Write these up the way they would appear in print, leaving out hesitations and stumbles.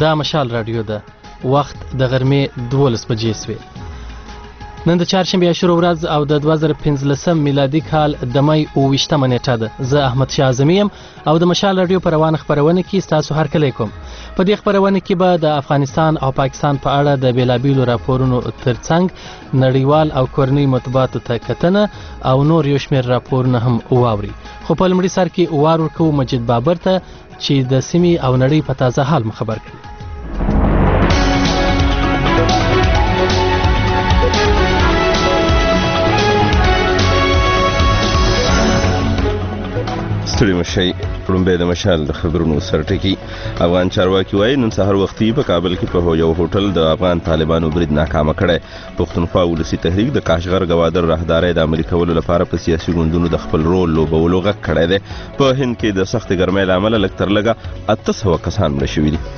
دا مشال رادیو ده. وخت د غرمې 12 بجې سوې. نن د چهارشنبې اشرو ورځ او د 2015 میلادي کال د مې 28مه نیټه ده. زه احمد شاه اعظمي یم او د مشال رادیو په روانه خپرونه کې ستاسو هرکلی کوم. په دې خپرونه کې به د افغانستان او پاکستان په اړه د بیلابیلو راپورونو ترڅنګ نړیوال او کورنۍ مطبوعاتو ته کتنه او نور یو شمېر راپورونه هم واوري. خو په لومړي سر کې وار ورکوو مجید بابر ته چې د سیمې او نړۍ په تازه حال مو خبر کړي. ستړي مشئ. لومبۍ د مشال د خبرونو سرټکی. افغان چارواکي وایي نن سهار وختي په کابل کې په یو هوټل د افغان طالبانو برید ناکامه کړی. پښتونخوا ولسي تحریک د کاشغر گوادر راهدارۍ د عملي کولو لپاره په سیاسي ګوندونو د خپل رول لوبولو غږ کړی دی. په هند کې د سختې ګرمۍ له امله لږ تر لږه 800 کسان مړه شوي دي.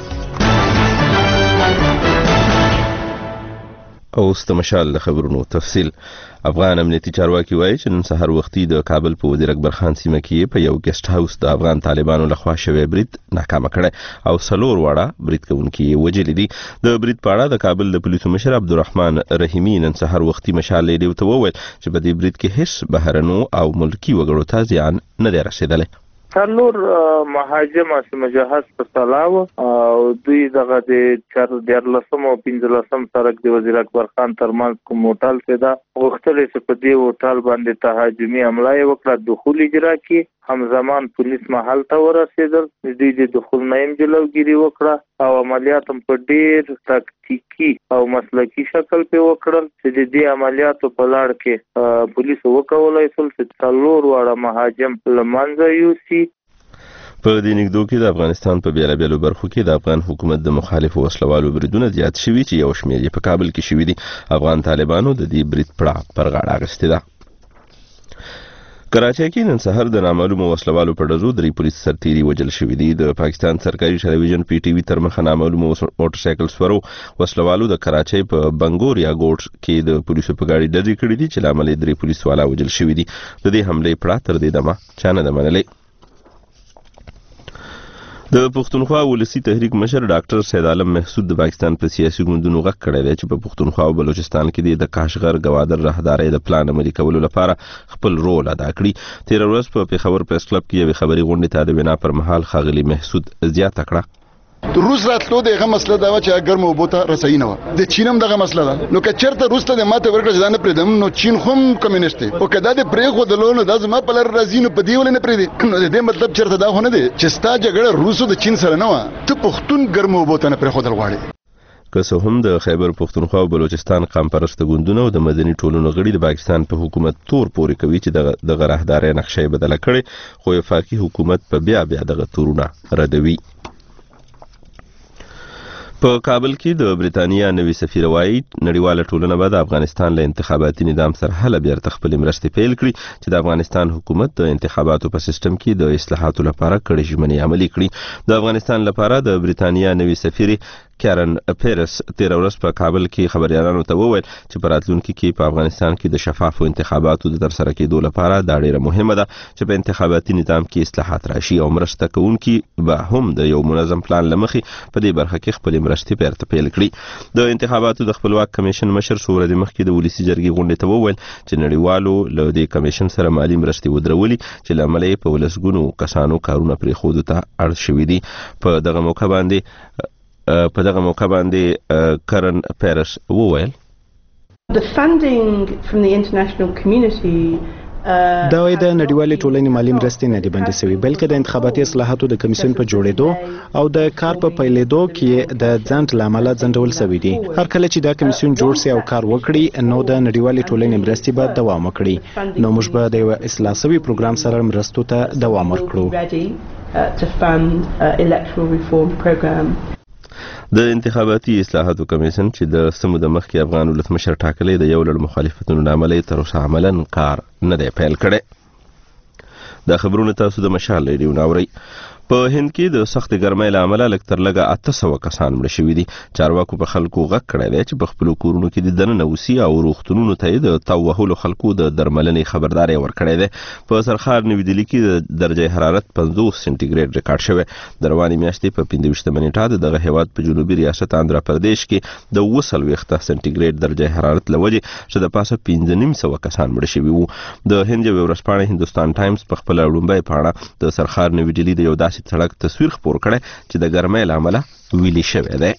اوس د مشال د خبرونو تفصیل. افغان امنیتي چارواکي وایي چې نن سهار وختي د کابل په وزیر اکبر خان سیمه کې په یو ګیسټ هاوس د افغان طالبانو لخوا شوی برید ناکامه کړی او 4 واړه برید کوونکي وژلي دي. د برید په اړه د کابل د پولیسو مشر عبدالرحمن رحیمي نن سهار وختي مشال ریډیو ته وویل چې په دې برید کې هیڅ بهرنو او ملکی وګړو ته زیان نه دی رسیدلی. څلور مهاجم مجهز په سلاو او دوی دغه د 14 او 15 سرک د وزیر اکبر خان ترمنځ کوم هوټل ته دا غوښتل چې په دې هوټل باندې تهاجمي حمله وکړه. دخول اجرا کې همزمان پولیس محل ته ورسېدل. دوی د دخول نیم جلوګیری وکړه او عملیات هم په ډېر تاکتیکي او مسلکي شکل په وکړل چې د دې عملیاتو په لړ کې پولیس وکولای شول چې 4 واړه مهاجم لمنځه یوسي. په دې نګدو کې د افغانستان په بیلابیلو برخو کې د افغان حکومت د مخالفو وسلوالو بریدونه زیات شوي چې یو شمېر یې په کابل کې شوي دي. افغان طالبانو د دې برید پړه پر غاړه اخیستې ده. کراچۍ کې نن سهار د نامعلومو وسلوالو په ډزو 3 پولیس سرتیري وژل شوي دي. د پاکستان سرکاري ټلویزیون پی ټي وي تر مخه نامعلومو موټر سایکل سپرو وسلوالو د کراچۍ په بنګوریا ګوټ کې د پولیسو په ګاډي ډزې کړې دي چې لامل 3 پولیس والا وژل شوي دي. د دې حملې پړه تر دې دمه چا نه ده منلې. د پښتونخوا ولسي تحریک مشر ډاکټر سید عالم محسود د پاکستان په سیاسي ګوندونو غږ کړی دی چې په پښتونخوا او بلوچستان کې د کاشغر گوادر راهدارۍ د پلان عملي کولو لپاره خپل رول ادا کړي. تیر ورځ په پیښور پریس کلب کې یو خبري غونډه ته د وینا پر مهال ښاغلي محسود زیاته کړه. روس راتلو دغه مسله دا چې ګرمو بوته رسېږي نه د چینم دغه مسله ده. نو که چرته روس ته د ماته ورکړه ځان پرېدم نو چین خو کمیونست دی او کدا د پرې خو د لونو د زما په لر راځي نو په دی ول نه پرې نو د دې مطلب چرته دا هونه دی چې ستا جګړه روسو د چین سره نه و ته پښتون ګرمو بوته نه پرې خو دل غواړي. که څه هم د خیبر پښتونخوا او بلوچستان قام پرست ګوندونه او د مدني ټولنو غړي د پاکستان په حکومت تور پورې کوي چې د راهدارۍ نقشې بدله کړي خو وفاقي حکومت په بیا دغه تورونه ردوي. په کابل کې د بریتانیا نوي سفیر وایي نړیواله ټولنه به د افغانستان له انتخاباتي نظام سره هله بیرته خپل مرستې پیل کړي چې د افغانستان حکومت د انتخاباتو په سیستم کې د اصلاحاتو لپاره کړي ژمنې عملي کړي. د افغانستان لپاره د بریتانیا نوي سفیر کارن پیرس تیر ورځ په کابل کې خبريالانو ته وویل چې په راتلونکي کې په افغانستان کې د شفافو انتخاباتو د ترسره کېدو لپاره دا ډیره مهمه ده چې په انتخاباتي نظام کې اصلاحات راشي او مرسته کوونکي به هم د یو منظم پلان لمخې په دې برخه کې خپل مرستې پیرته پیل کړي. د انتخاباتو د خپلواک کمیشن مشر سورې مخکې د ولسی جرګې غونډې ته وویل چې نړیوالو له دې کمیشن سره مالی مرستې ودرولي چې لامل یې په ولسګونو کسانو کارونه پرې خود ته اړ شوي دي. په دغه موقع باندې کرن پیرس وویل The funding from the international community دا وایي د نړیوالې ټولنې مالی مرستې نه دي بندي شوي بلکې د انتخاباتي اصلاحاتو د کمیسیون په جوړېدو او د کار په پیلېدو کې د ځنډ له امله ځنډول شوي دي. هر کله چې دا کمیسیون جوړ شي او کار وکړي نو د نړیوالې ټولنې مرستې به دوام وکړي. نو موږ به د یو اصلاح شوي پروګرام سره مرستو ته دوام ورکړو. د انتخاباتي اصلاحاتو کمیشن چې د سمو د مخکې افغان ولسمشر ټاکلې د یو لړ مخالفتونو له امله تر اوسه عملاً کار نه دی پیل کړی. دا خبرونه تاسو د مشال ریډیو ناورئ. په هند کې د سخت ګرمۍ له امله لږ تر لږه 800 کسان مړه شوي دي. چارواکو په خلکو غږ کړی دی چې په خپلو کورونو کې د دننه اوسي او روغتونونو ته د تاو وهلو خلکو د درملنې خبرداری ورکړی دی. په سرخار نوي ډیلي کې د درجه حرارت 50 سنټیګریډ ریکارډ شوی. د روانې میاشتې په 25 نیټه دغه هیواد په جنوبي ریاست آندرا پردیش کې د 40 سنټیګریډ درجه حرارت لوجه چې د پاسه 1500 کسان مړه شوي وو. د هند یو ورځپاڼه هندوستان ټایمز په خپل لومړی پاڼه د سرخار نوي ډیلي د یو داسې سړک تصویر خپور کړی چې د ګرمۍ له امله ویلي شوی دی.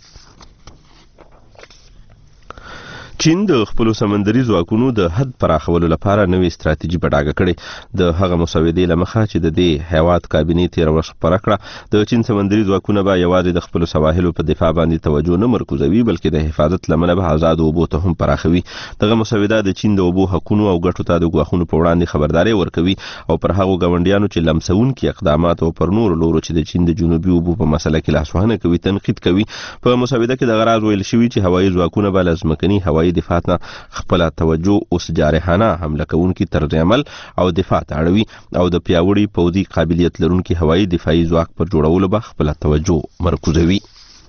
چین د خپل سمندري ځواکونو د حد پراخولو لپاره نوې ستراتیژي په ډاګه کړې. د هغه مسودې لمخه چې د دې هیواد کابینې تیر ورځ خبره کړه د چین سمندري ځواکونه به یوازې د خپل سواحلو په دفاع باندې توجه نه مرکزوي بلکې د حفاظت لمنه به آزاد اوبو ته هم پراخوي. دغه مسوده د چین د اوبو حقوقو او ګټو ته د ګواښونو په وړاندې خبرداري ورکوي او پر هغو ګاونډیانو چې لمسونکي اقدامات او پر نور لورو چې د چین د جنوبي اوبو په مسله کې لاسوهنه کوي تنقید کوي. په مسوده کې د غراض ویل شوی چې هوایي ځواکونه به لازمکني هوایي دفاع نه خپل توجه اوس جارحانه حمله کوونکي طرز عمل او دفاع ته اړوي او د پیاوړي پوځي قابلیت لرونکي هوایي دفاعي ځواک پر جوړولو به خپل توجه مرکزوي.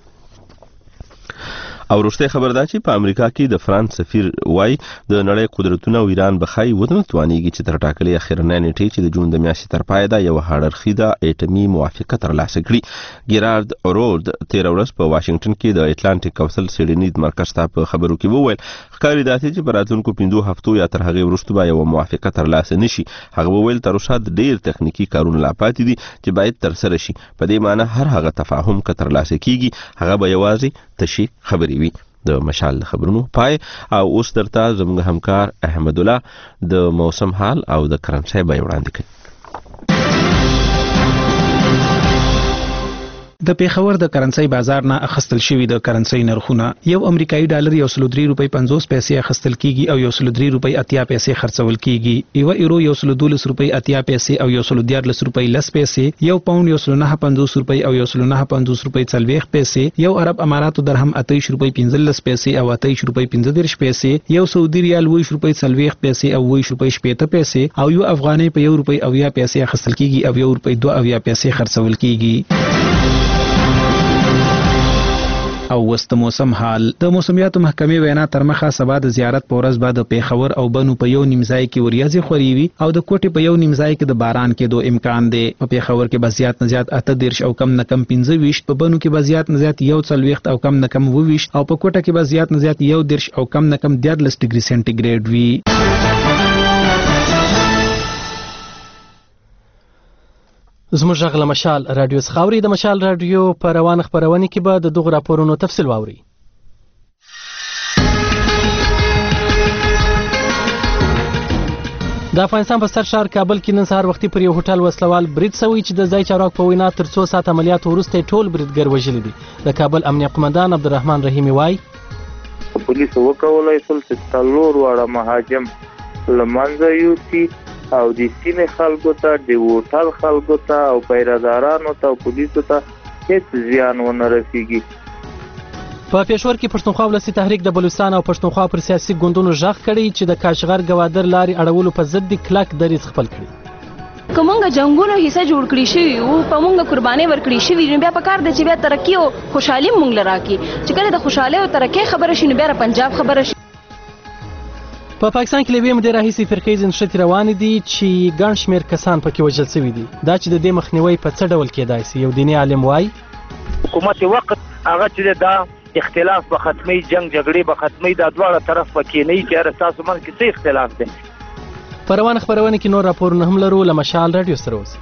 او وروسته خبر ده چې په امریکا کې د فرانس سفیر وای د نړۍ قدرتونه او ایران بخای ودنه توانیږي چې تر ټاکلې اخرنۍ نیټې چې د جون د میاشتې تر پای ده یو هاړرخیده اټومي موافقه ترلاسه کړي. ګیرارد اورود تیر ورځ په واشنگټن کې د اټلانټیک کونسل سیډنی مرکز ته په خبرو کې وویل ښکاري داسې چې په راتلونکو 5 هفتو یا تر هغې وروسته به یو موافقه ترلاسه نشي. هغه وویل تر اوسه ډېر تخنیکي کارونه لا پاتې دي چې باید ترسره شي. په دې معنی هر هغه تفاهم که ترلاسه کیږي هغه به یوازې تشي خبرې وي. د مشال خبرونو پای او اوس درته زموږ همکار احمد الله د موسم حال او د کرنسۍ بیه وړاندې کوي. د پیښور د کرنسۍ بازار نه اخستل شوی د کرنسۍ نرخونه یو امریکایي ډالر 103 روپۍ 50 پیسې اخستل کیږي او 103 روپۍ 80 پیسې خرڅول کیږي. یو ایرو 112 روپۍ 80 پیسې او 114 روپۍ 10 پیسې. یو پاوند 109.50 روپۍ او 109.50 روپۍ 40 پیسې. یو عرب اماراتو درهم 28 روپۍ 15 پیسې او 28 روپۍ 15 پیسې. یو سعودي ریال 20 روپۍ 40 پیسې او 20 روپۍ 70 پیسې او یو افغانۍ په 1 روپۍ 80 پیسې اخستل کیږي او 1 روپۍ 2 پیسې خرڅول کیږي. او وست موسم حال د موسمیاتو محکمې وینا تر مخه سبا د زیارت په ورځ بعد پیښور او بنو په یو نیمځای کې وریځې خوريوي او د کوټې په یو نیمځای کې د باران کېدو امکان دی. په پیښور کې به زیات نه زیات 8 او کم نه کم 15 په بنو کې به زیات نه زیات 40 او کم نه کم 20 او په کوټه کې به زیات نه زیات 10 او کم نه کم 13 ډیګري سنټیګریډ وي. زموږ غږ له مشال رادیو څخه اوري. د مشال رادیو په روانه خپرونه کې به د دغو راپورونو تفصیل واوري. د افغانستان په ستر ښار کابل کې نن سهار وختي پر یو هوټل وسلوال برید شوی چې د ځای چارواکو په وینا تر 2 ساعت عملیات وروسته ټول بریدګر وژلي دي. د کابل امنیه قومندان عبدالرحمن رحیمي وایي پولیس وکولای شول چې څلور واړه مهاجم لمنځه یوسي او د سیمې خلکو ته د هوټل خلکو ته او پیرادارانو ته او پولیسو ته هیڅ زیان ونه رسیږي. په پېښور کې پښتونخوا ولسي تحریک د بلوچستان او پښتونخوا پر سیاسي ګوندونو ژغ کړي چې د کاشغر ګوادر لارې اړولو په ضد کلک دریځ خپل کړي. کومه جنگونو حصہ جوړ کړی شي او په مونږه قرباني ورکړي شي نو بیا په کار د چې بیا ترقی او خوشحالي مونږ لراکي چې کله د خوشاله او ترقی خبره شي نو بیا پنجاب خبره شي. په پاکستان کې لوی مدیر راهیسي فرقې نشټې روان دي چې ګڼ شمېر کسان پکې وژل شوي دي. دا چې د دې مخنیوي په څه ډول کېدای شي یو دیني عالم وایي حکومت وخت هغه چې دا اختلاف به ختمي جنگ جګړې به ختمي دا دواړه طرف پکې نه چې تاسو من کې څه اختلاف دي. په روانه خبرونه کې نور راپورونه هم لرو. له مشال رادیو سره اوسئ.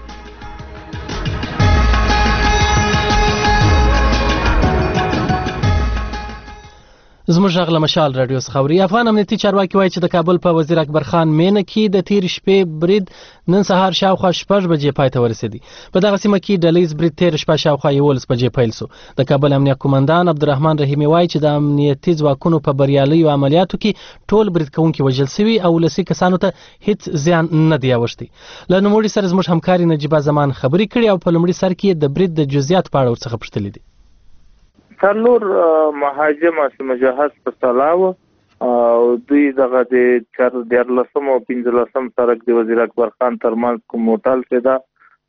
زموږ غږ له مشال رادیو څخه اوري. افغان امنیتي چارواکي وایي چې د کابل په وزیر اکبر خان مینه کې د تیر شپې برید نن سهار شاوخوا 6 بجې پای ته ورسېدی. په دغه سیمه کې ډلیز برید تیر شپه شاوخوا 11 بجې پیل شو. د کابل امنیه قومندان عبدالرحمن رحیمي وایي چې د امنیتي ځواکونو په بریالیو عملیاتو کې ټول برید کوونکي وژل شوي او ولسي کسانو ته هیڅ زیان نه دی اوښتی. له نوموړي سره زموږ همکاري نجیبه زمان خبرې کړې او په لومړي سر کې د برید د جزئیات په اړه ورڅخه پوښتلې دي. څلور مهاجم مجهز په سلاو او دوی دغه د 14 او 15 سړک د وزیر اکبر خان ترمنځ کوم هوټل کې دا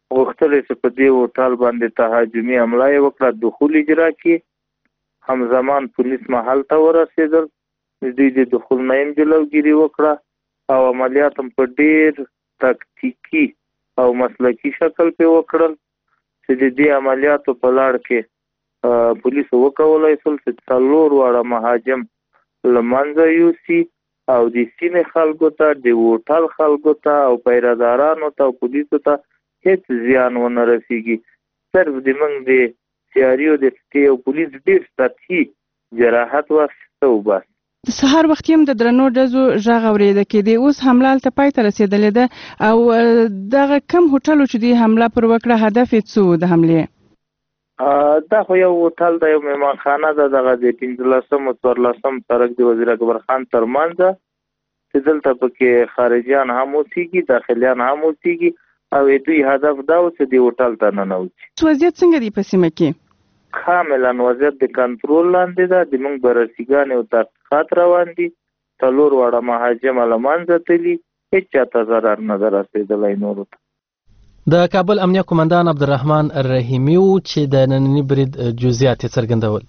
غوښتل چې په دې هوټل باندې تهاجمي حمله وکړه، دخول اجرا کړي. همزمان پولیس محل ته ورسېدل، دوی د دخول نه هم جلوګیري وکړه او عملیات هم په ډېر تکتیکي او مسلکي شکل په وکړل چې د دې عملیاتو په لړ کې پولیس وکولای شول چې 4 واړه مهاجم له منځه یوسي او د سیمې خلکو ته، د هوټل خلکو ته او پیرهدارانو ته او پولیسو ته هیڅ زیان ونه رسیږي. صرف د موږ د سیاریو د سټي او پولیس ډېر سطحي جراحت واخیسته او بس. د سهار وخت هم د درنو ډزو غږ اوریده کېدی، اوس حمله هلته پای ته رسېدلې ده او دغه کم هوټلو چې دوی حمله پر وکړه هدف یې څه د حملې؟ دا خو یو هوټل د یو مهمانخانه ده، دغه د 15 او 14 سړک د وزیر اکبر خان ترمنځ چې دلته پکې خارجیان هم اوسېږي، داخلیان هم اوسېږي او دوی هدف دا و چې د هوټل ته ننوځي. وضعیت څنګه دی په سیمه کې؟ کاملا وضعیت د کنټرول لاندې ده. د موږ بررسیګانې او تحقیقات روان دي. 4 واړه مهاجم له منځه تللي، هیڅ چاته ضرر نه ده رسېدلی نورو ته. د کابل امنیه قومندان عبدالرحمن رحیمي و چې د ننني برید جزئیات یې څرګندول.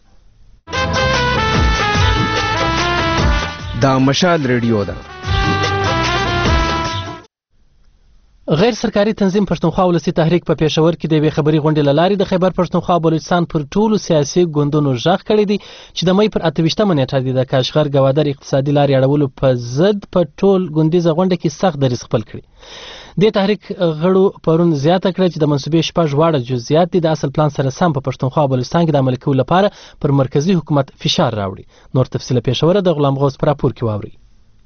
دا مشال ریډیو ده. غیر سرکاري تنظیم پښتونخوا ولسی تحریک په پېښور کې د یوې خبري غونډې له لارې د خیبر پښتونخوا او بلوچستان پر ټولو سیاسي ګوندونو غږ کړی دی چې د مې پر 28 نیټه د کاشغر ګوادر اقتصادي لارې اړولو په ضد په ټول ګوندیزه غونډه کې سخت دریځ خپل کړی. د تحریک غړو پرون زیاته کړه چې د منسوبې 6 واړه جزئیات د اصل پلان سره سم په پښتونخوا او بلوچستان کې د عملي کولو لپاره پر مرکزی حکومت فشار راوړي. نور تفصیل پېښور د غلام غوث پر راپور کې واوري.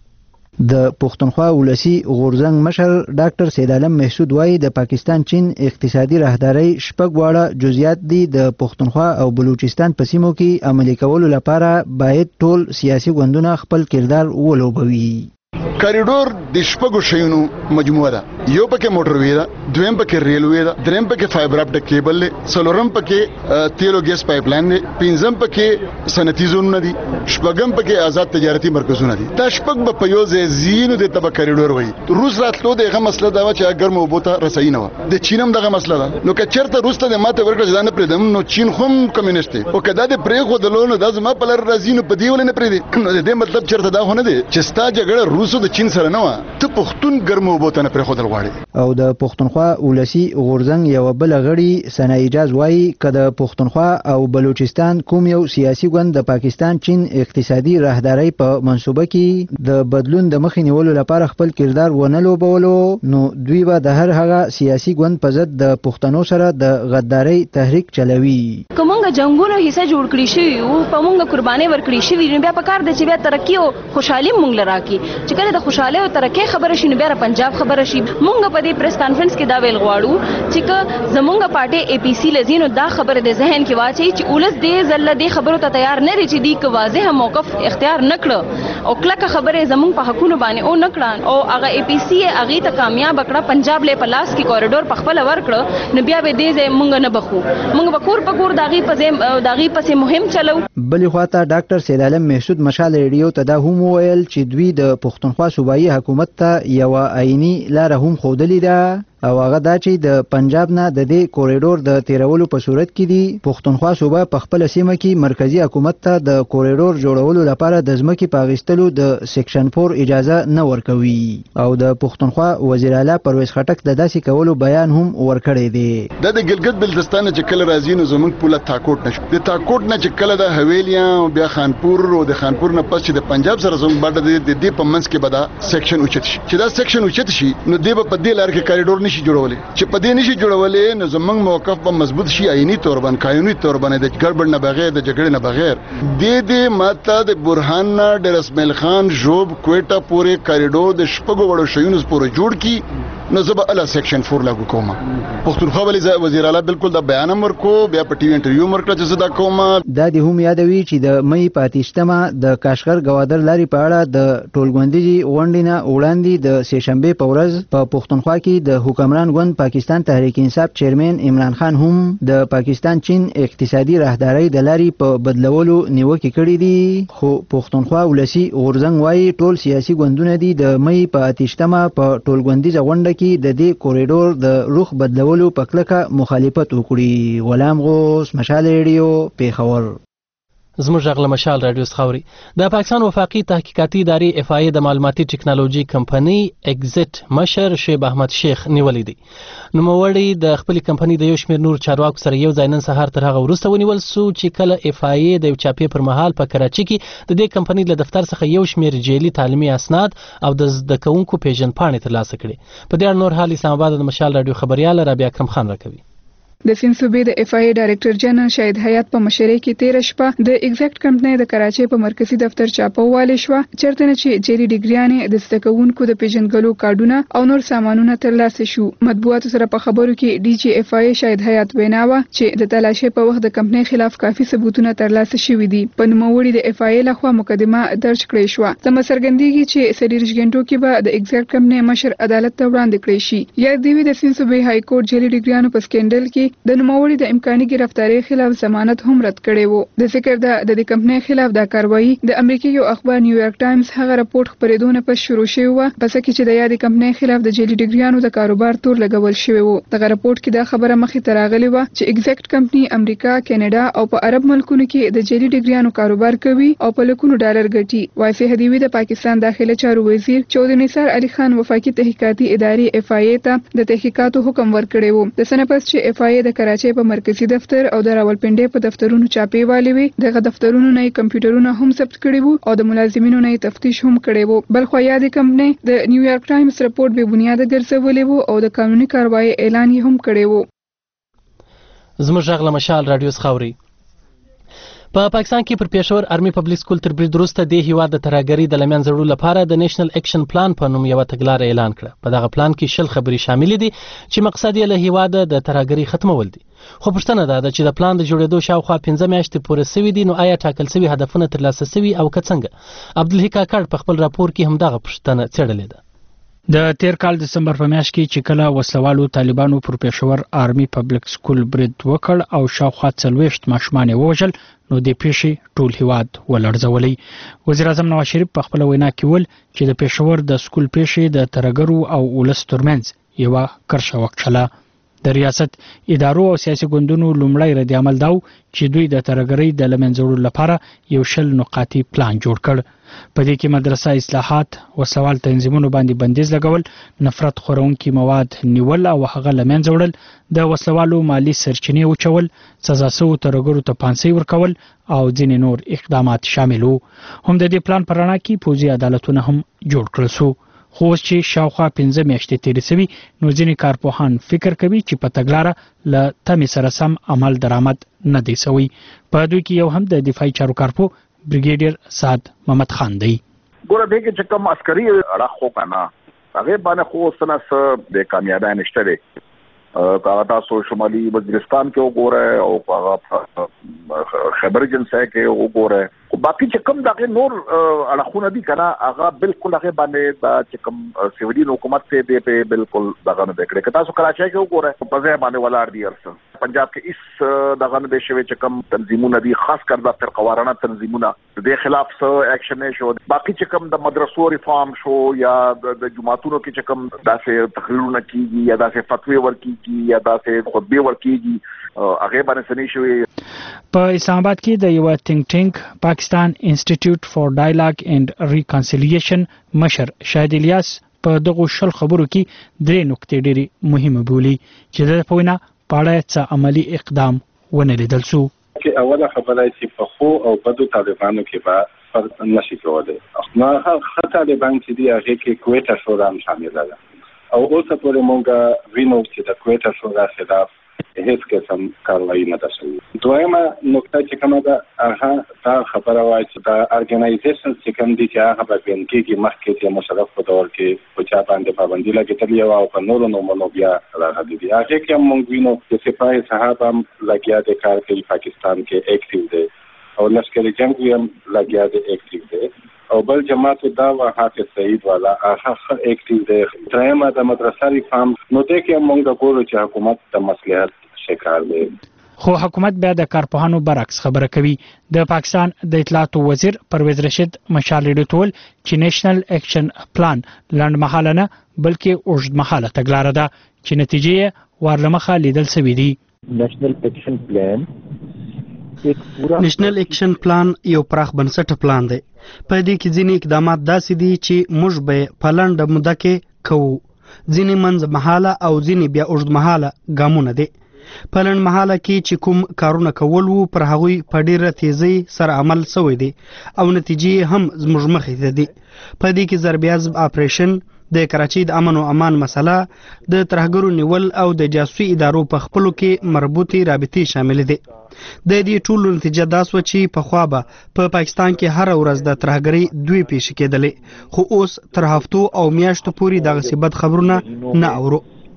د پښتونخوا ولسی غورزنګ مشر ډاکټر سید عالم محسود وایي د پاکستان چین اقتصادي راهداري 6 واړه جزئیات دي د پښتونخوا او بلوچستان په سیمو کې عملي کولو لپاره باید ټول سیاسي ګوندونه خپل کردار ولوبوي. کریډور د شپږو شیونو مجموعه ده. یو پکې موټر وی ده، دویم پکې ریلوی ده، دریم پکې فایبر اپټیک کیبل ده، څلورم پکې تیل او ګیس پایپ لاین ده، پنځم پکې صنعتي زونونه دي، شپږم پکې آزاد تجارتي مرکزونه دي. دا شپږ په یو ځای زینو د تبع کریډور وایي. روس راتلو دغه مسله دا چې اگر مو بوته رسای نه و. د چینم دغه مسله ده. نو که چرته روس ته ماته ورکړه ځان پرېدم نو چین خو کمیونست دی او کدا د پرې خو د لونو د زما په لار راځي نو په دی ول نه پرې نو د مطلب چرته دا خو نه دی چې ستا جګړه روسو د چین سره نه و، ته پښتون ګرمو بوته نه پرې خو دل غواړي. او د پښتونخوا ولسی غورزنګ یو بل غړي سنا اجازه وایي کده پښتونخوا او بلوچستان کوم یو سیاسي ګوند د پاکستان چین اقتصادي راهداري په منسوبه کې د بدلون د مخې نیولو لپاره خپل کردار ونه لوبولو نو دوی به د هر هغه سیاسي ګوند په ضد د پښتنو سره د غداري تحریک چلوي. کومه جنگونو حصہ جوړ کړی شي او په مونږه قرباني ورکړي شي نو بیا په کار د چې بیا ترقی او خوشحالي مونږ لراکي چې کله د خوشحالي او ترقی خبره شي نو بیا پنجاب خبره شي. مونږ په دې پریس کانفرنس کې دا ویل غواړو چې زمونږ پارټي اي پي سي لزینو دا خبره د ذهن کې واچي چې اولس دې زله دې خبرو ته تیار نه لري چې دې واضح موقف اختیار نکړه او کله خبره زمونږ په حقونو باندې او نکړه او هغه اي پي سي هغه ته کامیاب کړه پنجاب له پلاس کې کوریډور په خپل ورکړه نو بیا به دې مونږ نه بخو مونږ بکور پکور داغي پسې مهم چلو. بلې خواته ډاکټر سید عالم محسود مشال ریډیو ته دا هم ویل چې دوی د پښتونخوا صوبایي حکومت ته یو عیني لار هم خودلې ده او هغه دا چې د پنجاب نه د دې کوریډور د تیرولو په صورت کې دی پښتونخوا صوبه په خپل سیمه کې مرکزی حکومت ته د کوریډور جوړولو لپاره د ځمکې په اخیستلو د سیکشن 4 اجازه نه ورکوي او د پښتونخوا وزیر اعلی پرویز خټک د داسې کولو بیان هم ورکړی دی. د ګلګت بلتستان چې کله راځي نو زمونږ پوله تاکوټ نشو د تاکوټ نه چې کله د حویلیاں بیا خانپور او د خانپور نه پس چې د پنجاب سره زموږ باندې د دې په منځ کې بدا سیکشن اوچت شي چې دا سیکشن اوچت شي نو د په دې لار کې کوریډور نشي جوړولې چې په دې نشي جوړولې نو زمونږ موقف په مضبوط شي آئینی تور باندې قانوني تور باندې د ګډوډ نه بغیر د جګړې نه بغیر د ماته د برهان ډیر اسماعیل خان جوب کوټا پورې کوریډور د شپږو وړو شیونو پورې جوړ کی نو زبا الا سیکشن 4 لاګو کوم. پښتونخوا وزیر اعلی بالکل دا بیان ورکو بیا په ټي وي انټرویو ورکړه چې زدا کوم. دا د هم یادوي چې د مې پاتیشتمه د کاشغر ګوادر لاري په اړه د ټولګوندي غونډې نه وړاندې د سهشنبه په ورځ په پښتونخوا کې د حکمران ګوند پاکستان تحریک انصاف چیرمن عمران خان هم د پاکستان چین اقتصادي راهداري د لاري په بدلولو نیوکه کړې دي خو پښتونخوا ولسی غورزنګ وايي ټول سیاسي ګوندونه دي د مې پاتیشتمه په ټولګوندي غونډه کې د دې کوریډور د رخ بدلولو په کلکه مخالفت وکړي. غلام غوث، مشال ریډیو، پیښور. زموږ غږ له مشال رادیو څخه اوري. د پاکستان وفاقي تحقیقاتي ادارې اف آی د معلوماتي ټکنالوژي کمپنۍ ایگزټ مشر شیب احمد شیخ نیولې دي. نوموړی د خپل کمپنۍ د یو شمېر نور چارواکو سره یو ځای نن سهار تر هغه وروسته ونیول سو چې کله اف آی د یو چاپې پر مهال په کراچي کې د دې کمپنۍ له دفتر څخه یو شمېر جعلي تعلیمي اسناد او د زده کوونکو پیژندپاڼې ترلاسه کړې. په دې اړه نور حال اسلام آباد د مشال رادیو خبريال رابعه اکرم خان راکوي. د سیند صوبې د اف آی ډایریکټر جنرال شاهد حیات په مشرۍ کې 13 شپه د ایگزیکټ کمپنۍ د کراچۍ په مرکزی دفتر چاپووالی شو، چرته نه چې جری ډیګریانې د زده کوونکو د پیژنګلو کارډونه او نور سامانونه ترلاسه شو. مطبوعاتو سره په خبرو کې ډي جی اف آی شاهد حیات ویناوه چې د تلاشۍ په وخت د کمپنۍ خلاف کافي ثبوتونه ترلاسه شوي دي. په نوموړي د اف آی لخوا مقدمه درج کړې شو. د مسرګندېږي چې سلیریش ګنټو کې به د ایگزیکټ کمپنۍ مشر عدالت ته وړاندې کړی شي. یا د وی د سیند صوبې های کورټ جری ډیګریانو په سکندل کې د نوموړي د امکاني گرفتاری خلاف ضمانت هم رد کړی وو. د ذکر د دې کمپنۍ خلاف د کاروایی د امریکایي یو اخبار نیویارک ټایمز هغه راپورټ خبرېدونه په شروع شوی و پس کې چې د یادې کمپنۍ خلاف د جعلي ډیګریانو د کاروبار تور لګول شوی وو. د راپورټ کې دا خبره مخې ته راغلی و چې ایگزیکټ کمپنۍ امریکا، کینیډا او په عرب ملکونو کې د جعلي ډیګریانو کاروبار کوي او په لکونو ډالر ګټي. وایفي هدیوی د پاکستان داخله چارو وزیر چودھری نثار علي خان وفاقي تحقیقاتي ادارې اف آی ته د تحقیقاتو حکم ورکړی وو. د سنه پس چې اف آی د کراچۍ په مرکزی دفتر او د راولپنډۍ په دفترونو چاپې والي وي، دغه دفترونو نه کمپیوټرونه هم ثبت کړي وو او د ملازمینو نه تفتیش هم کړي وو. بلخو یادې کمپنۍ د نیویارک ټایمز رپورټ به بنیاده ګرځولې وو او د قانوني کاروایی اعلان یې هم کړی وو. زموږ غږ له مشال رادیو څخه اوري. په پاکستان کې پر پېښور آرمي پبلک سکول تر برید وروسته د هیواد د ترهګرۍ د لمنځه وړلو لپاره د نیشنل اکشن پلان په نوم یو تګلاره اعلان کړه. په دغه پلان کې 10 خبرې شامل دي چې مقصد یې له هیواد د ترهګرۍ ختمول دي. خو پوښتنه ده چې د پلان د جوړېدو شاوخوا 15 میاشتې پوره شوي دي، نو آیا ټاکل شوي هدفونه ترلاسه شوي او که څنګه؟ عبدالحی کاکړ په خپل راپور کې هم دغه پوښتنه څېړلې ده. د تیر کال دسمبر په میاشت کې چې کله وسلوالو طالبانو پر پېښور آرمي پبلک سکول برید وکړ او شاوخوا 40 ماشومان یې ووژل، نو د پیښې ټول هیواد ولړزولی. وزیر اعظم نواز شریف په خپل وینا کې ویل چې د پېښور د سکول پیښې د ترهګرو او ولس ترمنځ یوه کرښه وکښله. د ریاست ادارو او سیاسي ګوندونو لومړی رد عمل دا چې دوی د ترهګرۍ د لمنځه وړلو لپاره یو 10 نقاطي پلان جوړ کړ. په دې کې مدرسه اصلاحات، وسوال تنظیمونو باندې بندیز لګول، نفرت خورونکي مواد نیول او هغه لمنځه وړل، د وسلوالو مالی سرچینې وچول، سزا شوو ترهګرو ته پانسۍ ورکول او ځینې نور اقدامات شامل وو. هم د دې پلان په رڼا کې پوځي عدالتونه هم جوړ کړل سو. خو اوس چې شاوخوا 15 میاشتې تېرې شوي، نو ځینې کارپوهان فکر کوي چې په تګلاره له تمې سره سم عمل درآمد نه دی شوی. په دوی کې یو هم د دفاعي چارو کارپو بریګیډیر سعد محمد خان دی. ګوره دې کې چې کوم عسکري اړخ خو کنه هغه باندې خو سنس د کامیابی نشته دی. هغه تاسو شمالي وزیرستان کې وګوره او هغه خبر جنسه کې وګوره، او باقي چې کوم دغه نور اړخونه دي کنه هغه بالکل هغه باندې دا چې کوم سیویلین حکومت ته دی په بالکل دغه نه وکړي. که تاسو کراچۍ کې وګوره په ځای باندې ولار دی ارسل پنجاب کې اس دغه نه دی شوی چې کوم تنظیمونه دي، خاص کر د فرقوارانه تنظیمونه د خلاف څه اکشن نه شو. باقي چې کوم د مدرسو ریفارم شو یا د جماعتونو کې چې کوم داسې تقریرونه کیږي یا داسې فتوی ورکیږي یا داسې خطبه ورکیږي هغه باندې سني شوی. په اسلام آباد کې د یو تھنک ټینک پاکستان انسټیټیوټ فار ډایلاګ اینڈ ریکنسیلیشن مشر شاهد الیاس په دغه 10 خبرو کې 3 نکتې ډېرې مهمه بولي چې د پوینا پاړه څه عملی اقدام ونه لیدل سو. کې اوله خبره چې په خو او بدو طالبانو کې به فرق نشي کولای. نو هغه طالبان چې دی هغه کې کویټه شورا هم شامل ده او اوس په موږ وینو چې د کویټه شورا خلاف هیڅ قسم کاروایی نه ده شوې. دویمه نکته چې کومه ده هغه دا خبره وایي چې دا ارګنایزیشن چې کوم دي چې هغه به بین کېږي مخکې چې مشرف په دور کې په چا باندې پابندي لګېدلې او په نورو نومونو بیا راغلي دي. هغه کې هم موږ وینو چې سپاهي صاحب هم لګیا دي کار کوي، پاکستان کې اکټیو دي او لشکري جنگ هم لګیا دي اکټیو دي او بل جماعت دا حافظ سعید والا هغه اکټیو دی. درېمه د مدرسې ریفارم نو دې کې موږ د ګورو چې حکومت د مصلحت شکار دی. خو حکومت بیا د کارپوهانو برعکس خبره کوي. د پاکستان د اطلاعاتو وزیر پرویز رشید مشال ریډوټول چې نېشنل اکشن پلان لنډمهاله نه بلکې اوږدمهاله تګلاره ده چې نتیجې ورلمخه لیدل شوې دي. نېشنل اکشن پلان یو پراخ بنسټه پلان دی. په دې کې ځینې اقدامات داسې دي چې موږ به په لنډه موده کې کوو. ځینې منځ مهاله او ځینې بیا اوږد مهاله ګامونه دي. په لنډ مهاله کې چې کوم کارونه کول وو پر هغوی په ډیره تیزی سره عمل شوی دی او نتیجې هم زموږ مخې ته دي. په دې کې ضربیازب اپریشن، د کراچۍ د امن او امان مسله، د ترهګرو نیول او د جاسوسي ادارو په خپلو کې مربوطې رابطې شامل دي. د دې ټولو نتیجه دا سوه چې پخوا به په پاکستان کې هر ورځ د ترهګرۍ 2 پیښې کېدلې، خو اوس تر هفتو او میاشتو پورې دغسې بد خبرونه نه اورو.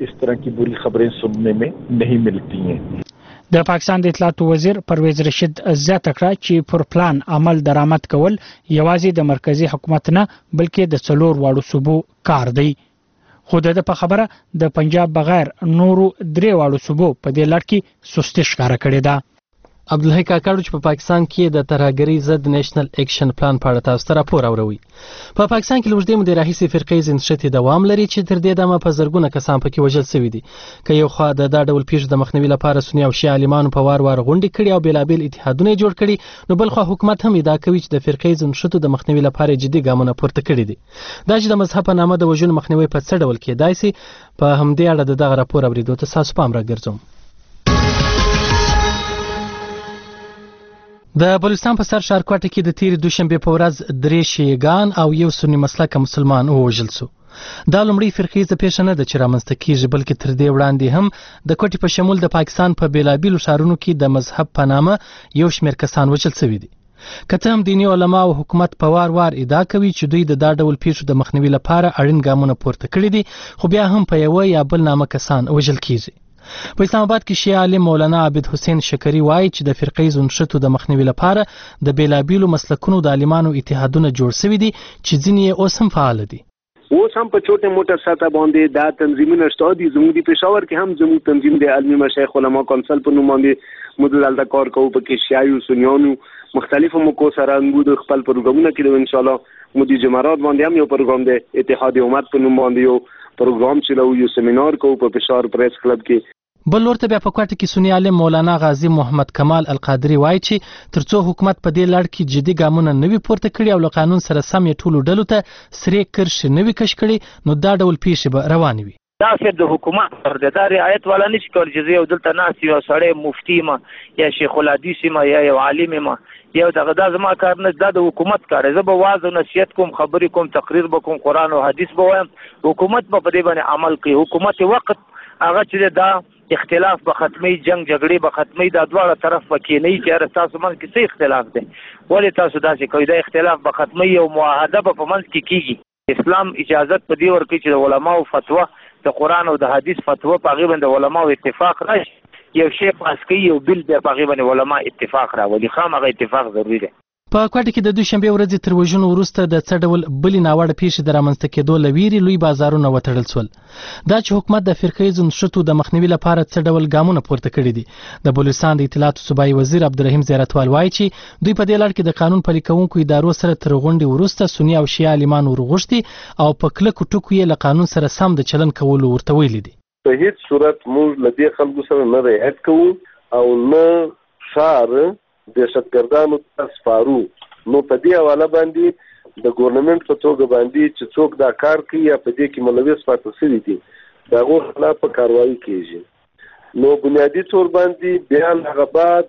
د پاکستان د اطلاعاتو وزیر پرویز رشید زیاته کړه چې پر پلان عمل درآمد کول یوازې د مرکزی حکومت نه بلکې د 4 واړو صوبو کار دی. خو د په خبره د پنجاب بغیر نورو 3 واړو صوبو په دې لړ کې سستي ښکاره کړې ده. عبدالحی کاکړ چې په پاکستان کې د ترهګرۍ ضد نېشنل اکشن پلان په اړه تاسو ته راپور اوروي. په پاکستان کې له اوږدې مودې راهیسې فرقې زندشتې دوام لري چې تر دې دمه په زرګونه کسان پکې وژل شوي دي. که یو خوا د دا ډول پیښو د مخنیوي لپاره سني او شیعه عالمانو په وار وار غونډې کړي او بېلابېل اتحادونه یې جوړ کړي، نو بل خوا حکومت هم ادعا کوي چې د فرقې زندشتو د مخنیوي لپاره جدي ګامونه پورته کړي دي. دا چې د مذهب په نامه د وژنو مخنیوی په څه ډول کېدای شي، په همدې اړه د دغه راپور اورېدو ته ستاسو پام راګرځوم. د بلوچستان په سر ښارکوټه کې د تېرې دوشنبې په ورځ 3 شیعهګان او یو سني مسلکه مسلمان ووژل شو. دا لومړی فرقیزه پیښه نه ده چې رامنځته کېږي، بلکې تر دې وړاندې هم د کوټې په شمول د پاکستان په بېلابېلو ښارونو کې د مذهب په نامه یو شمېر کسان وژل شوي دي. که څه هم دیني علما او حکومت په وار وار ادعا کوي چې دوی د دا ډول پیښو د مخنیوي لپاره اړین ګامونه پورته کړي دي، خو بیا هم په یوه یا بل نامه کسان وژل کېږي. په اسلام آباد کې شیعه عالم مولانا عابد حسین شکري وایي چې د فرقې زندشتو د مخنیوي لپاره د بېلابېلو مسلکونو د عالمانو اتحادونه جوړ شوي دي چې ځینې یې اوس هم فعال دي. اوس هم په چوټه موټه سطح باندې دا تنظیمونه شته دي. زموږ د پېښور کې هم زموږ تنظیم د علمي مشایخ علما کونسل په نوم باندې موږ دلته کار کوو. پکې شیعه سنیانو مختلفو موکو سره موږ خپل پروګرامونه کوو. ان شاء الله موږ د جمعرات باندې هم یو پروګرام دی، اتحاد امت په نوم باندې یو پروګرام چلو، یو سیمینار کوو په پېښور پریس کلب کې. بل ورته بیا په کوټه کې سنی عالم مولانا غازی محمد کمال القادری وایي چې ترڅو حکومت په دې لړ کې جدي ګامونه نه وي پورته کړي او له قانون سره سم یې ټولو ډلو ته سرې کرښې نه وي کش کړي، نو دا ډول پیښې به روانې وي. دا صرف د حکومت پر د دا رعایت والا نشي کول چې یو دلته ناست یو سړی مفتي ما یا شیخ الحدیث ما یا یو عالم ما یو دغه دا زما کار نه، دا د حکومت کار. زه به واعظ او نصیحت کوم، خبرې کوم، تقریر به کوم، قرآن او حدیث به وایم، حکومت به په دې باندې عمل کوي. حکومت وخت هغه چې دا اختلاف به ختمي، جنگ جګړې به ختمي، دا دواړه طرف به کېنی چې تاسو منځ کې څه اختلاف دی، ولې تاسو داسې کوئ؟ دا اختلاف به ختمي او معاهده به په منځ کې کېږي. اسلام اجازت په دې ورکوي چې د علماو فتوا، د قرآن او د حدیث فتوا په هغې باندې علماو اتفاق راشي، یو شی پاس کوي یو بل بیا په هغې باندې علما اتفاق راولي. خامخا اتفاق ضروري دی. په کوټه کې د دوشنبې ورځې تر وژنو وروسته د څه ډول بلې ناوړه پیښې د رامنځته کېدو له ویرې لوی بازارونه وتړل شول. دا چې حکومت د فرقې زندشتو د مخنیوي لپاره څه ډول ګامونه پورته کړي دي. د بلوچستان د اطلاعاتو صوبایي وزیر عبدالرحیم زیارتوال وایي چې دوی په دې لړ کې د قانون پلي کوونکو ادارو سره تر غونډې وروسته سني او شیعه عالمان ورغوښتي او په کلکو ټکو یې له قانون سره سم د چلن کولو ورته ویلي دي. په هیڅ صورت موږ له دې خلکو سره نه رعایت کوو او نه ښار دهشتګردانو ته سپارو. نو په دې حواله باندې د ګورنمنت په توګه باندې چې څوک دا کار کوي یا په دې کې ملوث پاتې شوي دي، د هغو خلاف په کاروایي کېږي. نو بنیادي طور باندې بیا هغه بعد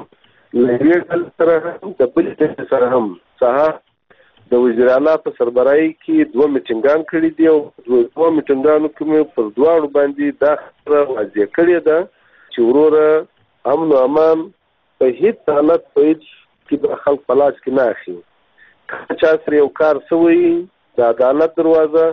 موږ له یوې ډلې سره هم د بلې ډلې سره هم سهار د وزیر اعلی په سربراهۍ کې 2 میټینګان کړي دي او 2 میټینګانو کې مې پر دواړو باندې دا خبره واضح کړې ده چې وروره امن او امان په هیڅ حالت په هیڅ کې د خلک په لاس کې نه اخلي. که چا سره یو کار شوی د عدالت دروازه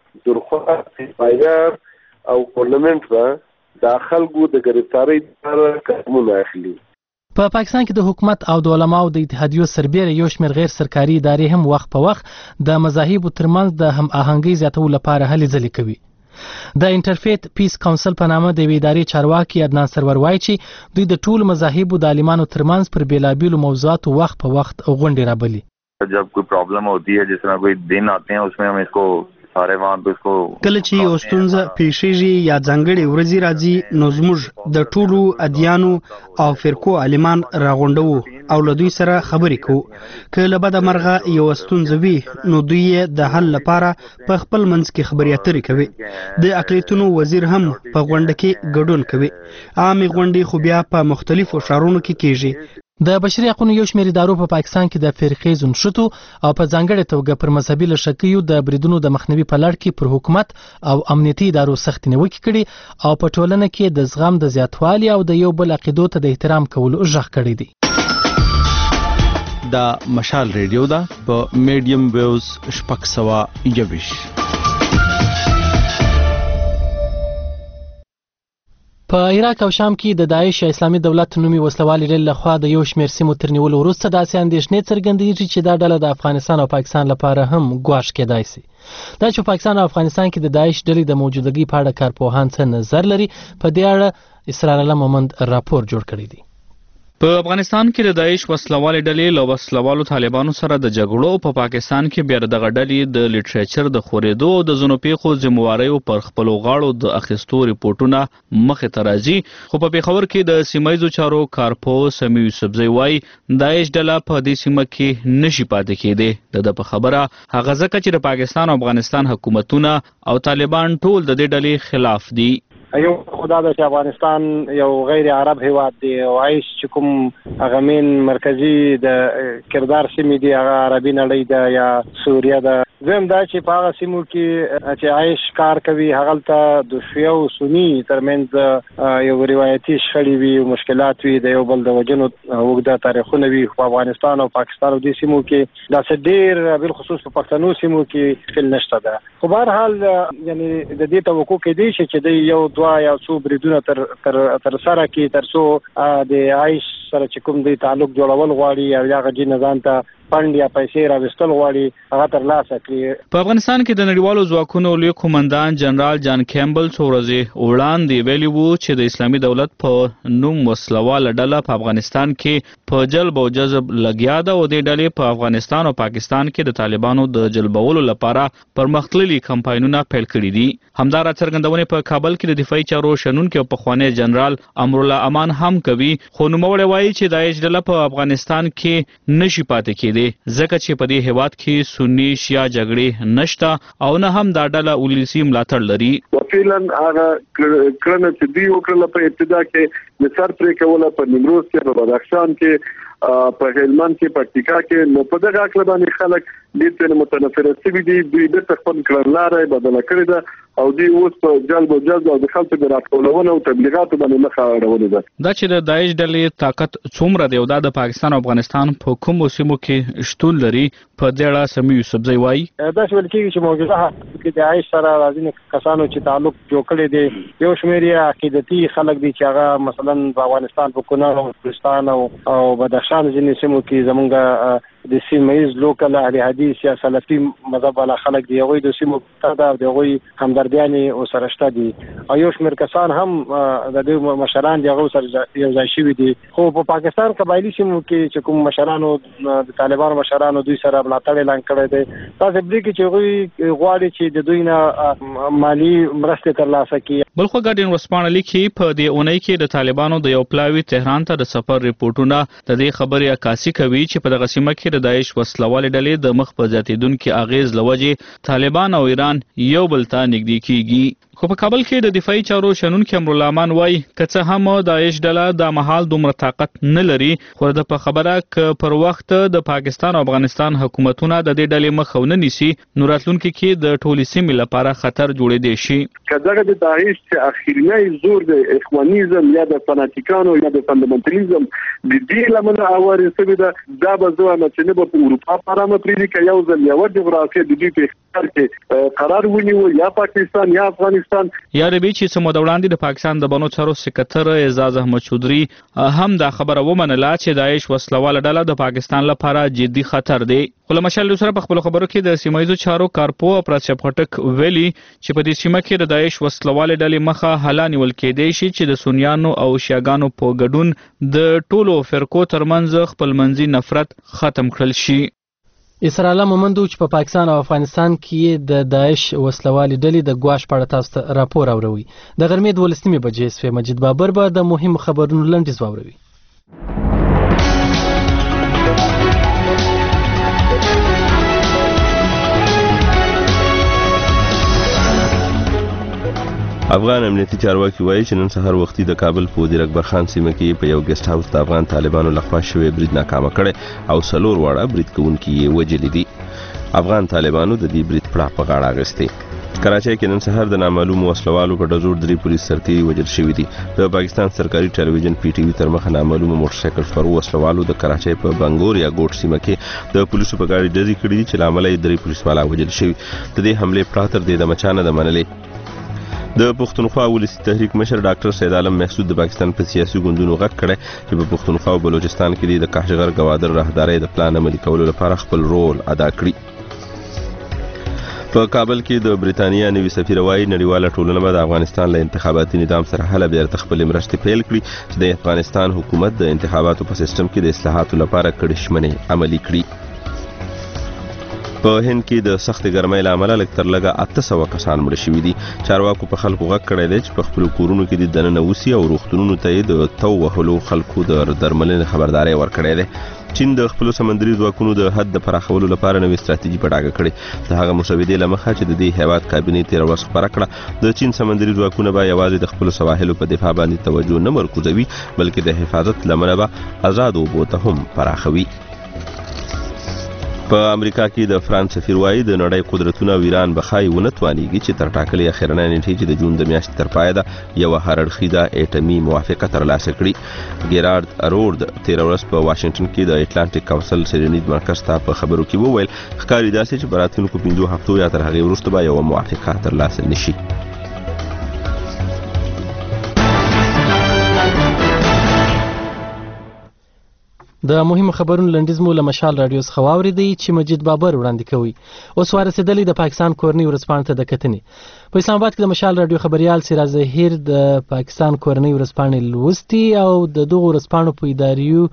درخواست پایدار او پارلمنت به د خلکو د ګرفتارۍ لپاره قدمونه اخلي. په پاکستان کې د حکومت او د علماو د اتحادیو سربېره یو شمېر غیر سرکاري ادارې هم وخت په وخت د مذاهبو ترمنځ د هم آهنګۍ زیاتولو لپاره هلې ځلې کوي. د انټرفیت پیس کونسل په نامه د ادارې چارواکي عدنان سرور وایي چې دوی د ټولو مذاهبو د عالمانو ترمنځ پر بیلابیلو موضوعاتو وخت په وخت غونډې رابلي. जब कोई प्रॉब्लम होती है, जिस तरह कोई दिन आते हैं, उसमें हम इसको सारे वहाँ पे इसको کله چې یو ستونزه پیښیږي یا ځانګړې ورځې راځي نو زموږ د ټولو ادیانو او فرقو عالمان راغونډو او له دوی سره خبرې کوو. که له بده مرغه یو ستونزه وي نو دوی یې د حل لپاره په خپل منځ کې خبرې اترې کوي. د اقلیتونو وزیر هم په غونډه کې ګډون کوي. عامې غونډې خو بیا په مختلفو ښارونو کې کیږي. د بشري حقوقو یو شمېر ادارو په پاکستان کې د فرقې زونشتو او په ځانګړې توګه پر مذهبي لږکیو د بریدونو د مخنیوي په لړ کې پر حکومت او امنیتي ادارو سخت نیوکې کړي او په ټولنه کې د زغم د زیاتوالي او د یو بل عقیدو ته د احترام کولو غږ کړی دی. دا مشال ریډیو دا په میډیم ویوز 621. په عراق او شام کې د داعش یا اسلامي دولت نومي وسلوالې ډلې لخوا د یو شمېر سیمو تر نیولو وروسته داسې اندېښنې څرګندېږي چې دا ډله د افغانستان او پاکستان لپاره هم ګواښ کېدای شي. دا چې پاکستان او افغانستان کې د داعش ډلې د موجودګۍ په اړه کارپوهان څه نظر لري، په دې اړه اسرار الله محمد راپور جوړ کړی دی. په افغانستان کې د داعش وسلوالې ډلې له وسلوالو طالبانو سره د جګړو په پاکستان کې بیا دغه ډلې د لیټریچر د خورېدو او د ځینو پیښو ذمہواریو پر خپلو غاړو د اخیستو ریپورټونه مخې ته راځي. خو په پېښور کې د سیمه ییزو چارو کارپوه سمیع یوسفزی وایي داعش ډله په دې سیمه کې نشي پاتې کېدی. د په خبره هغه ځکه چې د پاکستان او افغانستان حکومتونه او طالبان ټول د دې ډلې خلاف دي. یو خدا د افغانستان یو غیر عرب هیواد دی او عايش چې کوم هغه مين مرکزی د کردار سیمې دی هغه عربي نړۍ ده یا سوریه ده. زم دا چې په هغه سیمو کې چې عايش کار کوي هغه ته د شیعه او سنی ترمنځ یو روایتي شخړې وي او مشکلات وي د یو بل د وجنو وګړه تاریخونه وي. په افغانستان او پاکستان او د سیمو کې دا ډېر بل خصوص په پښتنو سیمو کې فل نشته ده. خو بهر حال یعنی د دې توقع کې دی چې د یو یا څو بریدونه تر سره کې تر څو د عايش سره چې کوم دی تعلق جوړول غواړي او هغه جن ځان ته فند یا پیسې راوستل غواړي هغه تر لاسه کړي. په افغانستان کې د نړیوالو ځواکونو لوی قومندان جنرال جان کیمبل څو ورځې وړاندې ویلي وو چې د اسلامي دولت په نوم وسلواله ډله په افغانستان کې په جلب او جذب لګیا ده او د ډلې په افغانستان او پاکستان کې د طالبانو د جلبولو لپاره پرمختللي کمپاینونه پیل کړي دي. همدارا څرګندونې په کابل کې د دفاعي چارو شنونکي او پخوانی جنرال امرالله امان هم کوي. خو نوموړی وایي چې داعش ډله په افغانستان کې نشي پاتې کېدی ځکه چې په دې هیواد کې سني شیعه جګړې نشته او نه هم دا ډله ولسي ملاتړ لري. فعلا هغه کړنه چې دی وکړه په ابتدا کې نثر پرې کوله په نیمروز کې په بدخشان کې په هلمند کې پکتیکا کې نو په دغه اړه باندې خلک ډېر متنفر شوي دي. دوی د خپل کړنلارې بدله کړې ده او دوی اوس په جلب او جذب او د خلکو د راټولونې او تبلیغاتو باندې مخه اړولې ده. دا چې د داعش ډلې طاقت څومره دی او دا د پاکستان او افغانستان په کومو سیمو کې شتون لري په دې اړه سمیع یوسفزی وایي دا چې ویل کېږي چې موجوده کې د عايش سره راځي کسانو چې تعلق جوړ کړی دی یو شمېر یې عقیدتي خلک دي چې هغه مثلا په افغانستان په کونړ او بلوچستان او بدخشان ځینې سیمو کې زمونږ د سیمه ییز لوکل اهل حدیث یا سلفي مذهب والا خلک دی هغوی د سیمو ته د هغوی همدردیانې ورسره شته دي او یو شمېر کسان هم د دوی مشران دی هغوی سره یو ځای شوي دي. خو په پاکستان قبایلي سیمو کې چې کوم مشرانو د طالبانو مشرانو دوی سره ملاتړ اعلان کړی دی تاسو بلی کې چې هغوی غواړي چې د دوی نه مالی مرستې ترلاسه کړي. بلخو ګارډین ورسپاڼه لیکي په دې اونۍ کې د طالبانو د یو پلاوي تهران ته د سفر ریپورټونه د دې خبرې عکاسي کوي چې په دغه سیمه کې د داعش وسلوالې ډلې د مخ په زیاتېدونکي اغیز لوجې طالبان او ایران یو بل ته نږدې کیږي. خو په کابل کې د دفاعي چارو شنونکي امرالله امان وایي که څه هم داعش ډله د مهال دومره طاقت نه لري خو د په خبره که پر وخت د پاکستان او افغانستان حکومتونه د دې ډلې مخ ونه نیسي نو راتلونکي کې د ټولې سیمې لپاره خطر جوړېدی شي. که دغه د داعش چې اخرنی زور د اخوانیزم یا د فناتیکانو یا د فندامنتالیزم د دې لمنه اوارې شوې ده دا به زه وایم چې نه به په اروپا پرامه پرېږدي که یو ځل یوه جغرافیه د دوی په اختیار کې قرار ونیو یا پاکستان یا افغانستان. یا ربي چې سمو د وړاندې د پاکستان د بنو چارو سکرټر اعزاز احمد چودري هم دا خبره ومنله چې داعش وسلواله ډله د پاکستان لپاره جدي خطر دی. خو له مشال سره په خپل خبرو کې د سیمایي چارو کارپو افراد شپټک ویلي چې په دې سیمه کې د داعش وسلواله ډلې مخه حلا نیول کېدی شي چې د سنیانو او شیعاګانو په ګډون د ټولو فرقو ترمنځ خپلمنځي نفرت ختم کړل شي. اسرائیل مومندو چې په پاکستان او افغانستان کې د داعش وسلوالې ډلې د ګواښ په اړه تاسو ته راپور اوروي. د غرمې 12 بجې سوې مجید بابر به د مهم خبرونو لنډیز واوروي. افغان امنیتي چارواکي وایي چې نن سهار وختي د کابل په وزیر اکبر خان سیمه کې په یو ګیسټ هاوس د افغان طالبانو لخوا شوی برید ناکامه کړي او 4 واړه برید کوونکي یې وژلي دي. افغان طالبانو د دې برید پړه په غاړه اخیستی. کراچۍ کې نن سهار د نامعلومو وسلوالو په ډزو 3 پولیس سرتیري وژل شوي دي. د پاکستان سرکاري ټلویزیون پی ټي وي تر مخه نامعلومو موټرسایکل سپرو وسلوالو د کراچۍ په بنګوریا ګوټ سیمه کې د پولیسو په ګاډي ډزې کړې دي چې له امله یې 3 پولیس والا وژل شوي. د دې حملې پړه تر دې دمه چا نه ده منلې. د پښتونخوا ولسی تحریک مشر ډاکټر سید عالم محسود د پاکستان په سیاسي ګوندونو غږ کړی چې په پښتونخوا او بلوچستان کې د کاشغر گوادر راهدارۍ د پلان عملي کولو لپاره خپل رول ادا کړي. په کابل کې د بریتانیا نوي سفیر وایي نړیواله ټولنه به د افغانستان له انتخاباتي نظام سره هله بیرته خپل مرستې پیل کړي چې د افغانستان حکومت د انتخاباتو په سیستم کې د اصلاحاتو لپاره کړي ژمنې عملي کړي. په هند کې د سخت ګرمۍ له امله لږ تر لږه 800 کسان مړه شوي دي. چارواکو په خلکو غږ کړی دی چې په خپلو کورونو کې د دننه اوسي او روغتونونو ته یې د تو وهلو خلکو د درملنې خبرداری ورکړی دی. چین د خپلو سمندري ځواکونو د حد د پراخولو لپاره نوې ستراتیژي په ډاګه کړې. د هغه مسودې له مخه چې د دې هیواد کابینې تېره ورځ خپره کړه د چین سمندري ځواکونه به یوازې د خپلو سواحلو په دفاع باندې توجه نه مرکوزوي بلکې د حفاظت لمنه به آزادو اوبو ته هم پراخوي. په امریکا کې د فرانس سفیر وایي د نړۍ قدرتونه ایران بخای ونه توانیږي چې تر ټاکلې اخرنۍ نیټې چې د جون د میاشتې تر پایه ده یو هرړخیزه اټومي موافقه ترلاسه کړي. ګیرارد ارورد 13 ورځ په واشنگټن کې د اټلانټیک کونسل سیډنیز مرکز ته په خبرو کې وویل ښکاري داسې چې په راتلونکو 5 هفتو یا تر هغې وروسته به یو موافقه ترلاسه نشي. د مهمو خبرونو لنډیز مو له مشال رادیو څخه واورېدی چې مجید بابر وړاندې کوي. اوس ورسېدلی د پاکستان کورنۍ ورځپاڼې ته د کتنې. په اسلام آباد کې د مشال رادیو خبريال سراج ظهیر د پاکستان کورنۍ ورځپاڼې لوستي او د دغو ورځپاڼو په اداریو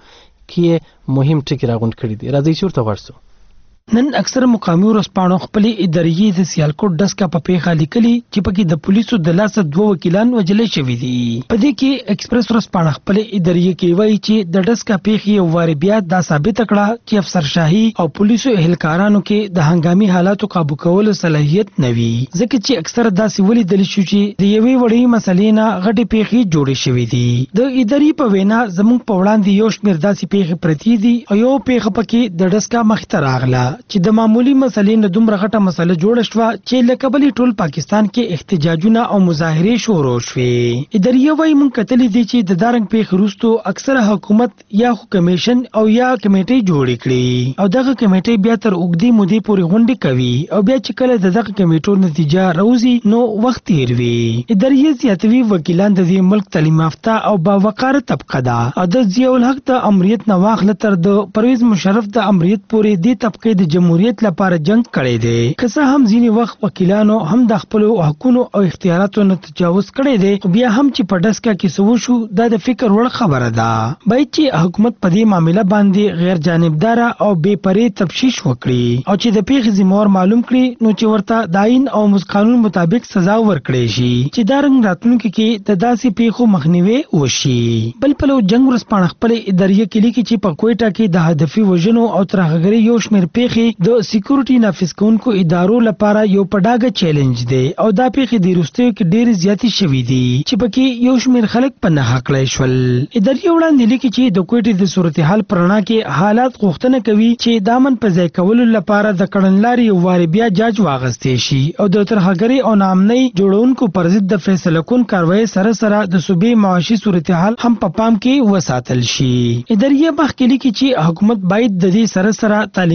کې مهم ټکي راغونډ کړي دي. راځئ چې ورته ورسو. نن اکثر مقامي ورځپاڼو خپلې ادارې د سیالکوټ ډسکه په پیښه لیکلي چې پکې د پولیسو د لاسه 2 وکیلان وژل شوي دي. په دې کې ایکسپریس ورځپاڼه خپلې ادارې کې وایي چې د ډسکه پیښې یو وار بیا دا ثابت کړه چې افسرشاهي او پولیسو اهلکارانو کې د هنګامي حالاتو قابو کولو صلاحیت نه وي ځکه چې اکثر داسې ولیدل شو چې د یوې وړې مسلې نه غټې پیښې جوړې شوې دي. د ادارې په وینا زموږ په وړاندې یو شمېر داسې پیښې پرتې دي او یو پیښه پکې د ډسکه مخته راغله چې د معمولی مسلې نه دومره غټه مسله جوړه شوه چې له کبل ټول پاکستان کې احتجاجونه او مظاهرې شروع شوې. ادارې وايي مونږ کتلې دي چې د دارنګ پیښې وروسته اکثره حکومت یا کمیشن او یا کمیټې جوړې کړي او دغه کمیټې بیا تر اوږدې مودې پورې غونډې کوي او بیا چې کله دغه کمیټو نتیجه راوځي نو وخت تیر وي. ادارې زیاتوي وکیلان د دې ملک تعلیم یافته او باوقاره طبقه ده او د ضیاء الحق د امریت نه واخله تر د پرویز مشرف د امریت پورې دې طبقه د جمهوریت لپاره جنگ کړی دی. که څه هم ځینې وخت وکیلانو هم د خپل حقونو او اختیاراتو نه تجاوز کړی دی خو بیا هم چې په ډسکه کې څه وشو دا د فکر وړ خبره ده. باید چې حکومت په دې معامله باندې غیر جانبدار او بې پرې تفتیش وکړي او چې د پیښې ذمہوار معلوم کړي نو چې ورته د آئین او قانون مطابق سزا ورکړي شي چې دا رنګ راتلونکي کې د داسې پیښو مخنیوي وشي. بل پلو جنگ ورځپاڼه خپل ادارې کې لیکي چې په کوټه کې د هدفي وژنو او ترهګرۍ یو شمېر پیښې د سکیورټي نافذ کوونکو ادارو لپاره یو پډاګه چیلنج دی او دا پیښې د وروستیو کې ډېرې زیاتې شوې دي چې پکې یو شمېر خلک په نښه کړی شول. ادارې وړاندې لیکي چې د کوټې د صورتحال په رڼا کې حالات غوښتنه کوي چې د امن په ځای کولو لپاره د کړنلارې یو وار بیا جاج واغستې شي او د ترهګرۍ او ناامنۍ جوړونکو پر ضد د فیصله کون کاروایی سره سره د صوبې معاشي صورتحال هم په پام کې وساتل شي. ادارې مخکې لیکي چې حکومت باید د دې سره سره تعلیمي هلې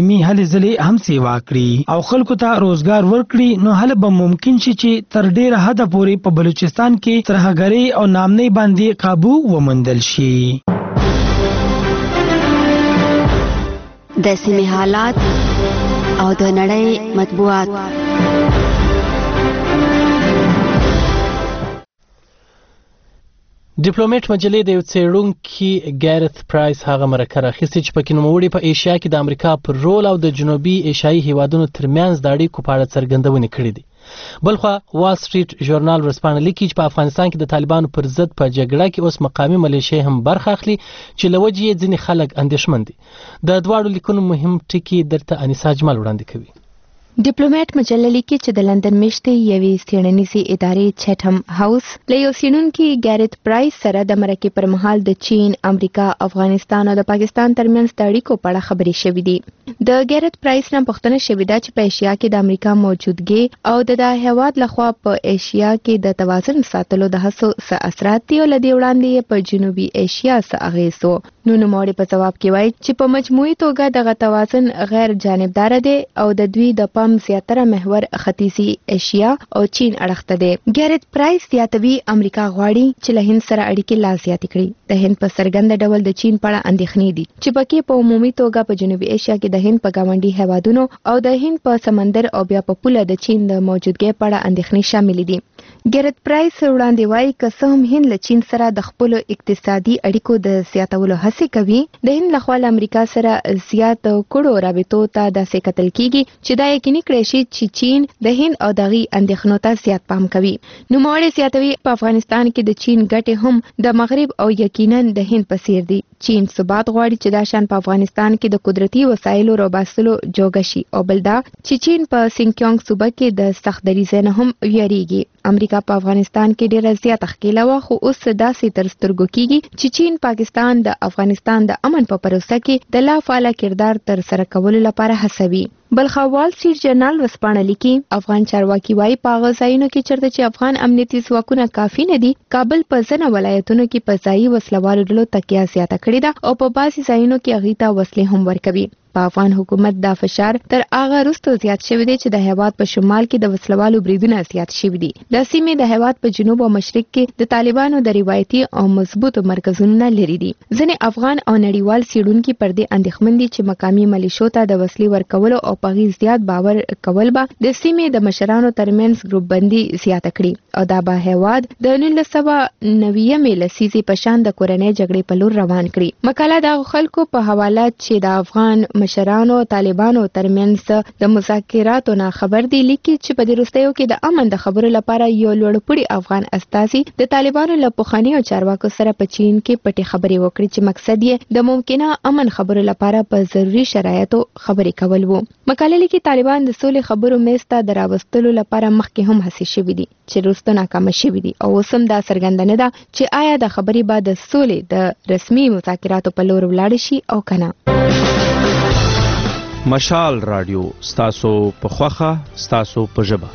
نورې ځلې هم سیوا کړي او خلکو ته روزګار ورکړي، نو هله به ممکن شي چې تر ډیره حده پورې په بلوچستان کې ترهګرۍ او نامنۍ باندې قابو وموندل شي. د سیمې حالات او د نړۍ مطبوعات. ډیپلوماټ مجلې د یو څېړونکي ګارث پرایس هغه مرکه راخیستې چې پکې نوموړي په ایشیا کې د امریکا پر رول او د جنوبي ایشیایي هیوادونو ترمنځ د اړیکو په اړه څرګندونې کړې دي. بلخوا وال سټریټ ژورنال ورځپاڼه لیکي چې په افغانستان کې د طالبانو پر ضد په جګړه کې اوس مقامي ملیشې هم برخه اخلي چې له وجې یې ځینې خلک اندېښمن دي. د دواړو لیکونو مهم ټکي درته انیسا اجمل وړاندې کوي. ډیپلوماټ مجله لیکي چې د لندن میشتې یوې څېړنیزې ادارې چټم هاوس له یو څېړونکي ګارث پرایس سره د مرکې پر مهال د چین، امریکا، افغانستان او د پاکستان ترمنځ د اړیکو په اړه خبرې شوې دي. د ګارث پرایس نه پوښتنه شوې ده چې په ایشیا کې د امریکا موجودګي او د هیواد لخوا په ایشیا کې د توازن ساتلو د هڅو څه اثرات دي او له دې وړاندې په جنوبي ایشیا څه اغېز و. نو نوموړي په ځواب کې وایي چې په مجموعي توګه دغه توازن غیر جانبدار دی او د دوی د پام زیاتره محور ختیځي ایشیا او چین اړخته دی. ګارث پرایس زیاتوي امریکا غواړي چې له هند سره اړیکې لا زیاتې کړي. د هند په څرګنده ډول د چین په اړه اندېښنې دي چې پکې په عمومي توګه په جنوبي ایشیا کې د هند په ګاونډي هیوادونو او د هند په سمندر او بیا په پوله د چین د موجودګۍ په اړه اندېښنې شامل دي. ګارث پرایس وړاندې وایي که څه هم هند له چین سره د خپلو اقتصادي اړیکو د زیاتولو هڅې کوي، د هند لخوا له امریکا سره زیات کړو رابطو ته داسې کتل کیږي چې دا یقیني کړی شي چې چین د هند او دغه اندېښنو ته زیات پام کوي. نوموړي زیاتوي په افغانستان کې د چین ګټې هم د مغرب او یقینا د هند په څیر دي. چین ثبات غواړي چې دا شان په افغانستان کې د قدرتي وسایلو روباسلو جوګه شي او بل دا چې چین په سینکیانګ صوبه کې د سخت دریځ نه هم ویریږي. امریکا په افغانستان کې ډیره زیاته ښکېله وه، خو اوس داسې تر سترګو کیږي چې چین پاکستان د افغانستان د امن په پروسه کې د لا فعاله کردار تر سره کولو لپاره هڅوي. بلخوا وال سټریټ جرنال ورځپاڼه لیکي افغان چارواکي وایي په هغه ځایونو کې چېرته چې افغان امنیتي ځواکونه کافي نه دي، کابل په ځینو ولایتونو کې په ځایي وسلوالو ډلو تکیه زیاته کړې ده او په بعضې ځایونو کې هغوی ته وسلې هم ورکوي. په افغان حکومت دا فشار تر هغه وروسته زیات شوی دی چې د هیواد په شمال کې د وسلوالو بریدونه زیات شوي دي. د سیمې د هیواد په جنوب او مشرق کې د طالبانو د روایتي او مضبوطو مرکزونو لري دي. ځینې افغان او نړیوال څېړونکي پر دې اندېښمن دي چې مقامي ملیشو ته د وسلې ورکولو او په هغې زیات باور کول به د سیمې د مشرانو ترمنځ ګروپ بندي زیاته کړي او دا به هیواد د 1990 لسیزې په شان د کورنۍ جګړې په لور روان کړي. مقاله د خلکو په حواله چې د افغان مشرانو طالبانو ترمنځ د مذاکراتو نه خبر دی لیکي چې په دې وروستیو کې د امن د خبرو لپاره یو لوړپوړي افغان استازي د طالبانو له پخوانیو چارواکو سره په چین کې پټې خبرې وکړي چې مقصد یې د ممکنه امن خبرو لپاره په ضروري شرایطو خبرې کول وو. مقاله لیکي طالبان د سولې خبرو میز ته د راوستلو لپاره مخکې هم هڅې شوي دي چې وروسته ناکامه شوي دي او اوس هم دا څرګنده نه ده چې آیا د خبرې به د سولې د رسمي مذاکراتو په لور ولاړ شي او که نه. مشال رادیو ستاسو په خوخه ستاسو په ژبه.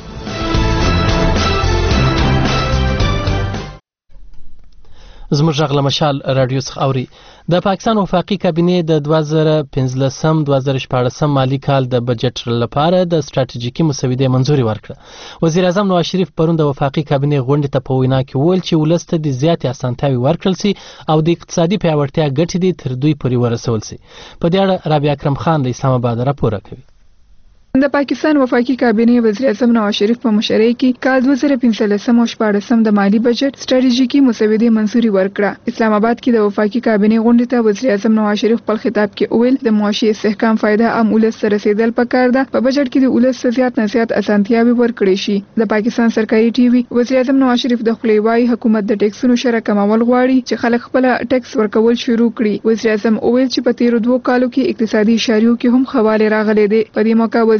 زموږ غږ له مشال رادیو څخه اوري. د پاکستان وفاقي کابینې د 2015-2014 مالی کال د بجټ لپاره د ستراتیژیکي مسودې منځوري ورکړه. وزیر اعظم نواز شریف پرون د وفاقي کابینې غونډې ته په وینا کې وویل چې ولس ته د زیاتې اسانتیاوې ورکړل سي او د اقتصادي پیاوړتیا ګټې دې تر دوی پورې ورسول سي. په دې اړه رابعه اکرم خان له اسلام آباد راپور کوي. د پاکستان وفاقي کابینې وزیر اعظم نواز شریف په مشرۍ کې کال 2015 او 14 د مالی بجټ ستراتیژیکي مسودې منځوري ورکړه. اسلام آباد کې د وفاقي کابینې غونډې ته وزیر اعظم نواز شریف خپل خطاب کې وویل د معاشي استحکام فایده عام ولس ته رسیدل پکار ده. په بجټ کې د ولس زیات نه زیات اسانتیاوې ورکړې شي. د پاکستان سرکاري ټي وي وزیر اعظم نواز شریف د خپلې وایي حکومت د ټیکسونو شرح کمول غواړي چې خلک خپل ټیکس ورکول شروع کړي. وزیر اعظم وویل چې په تیرو 2 کالو کې اقتصادي اشاریو کې هم خواله راغلي دي. په دې موقع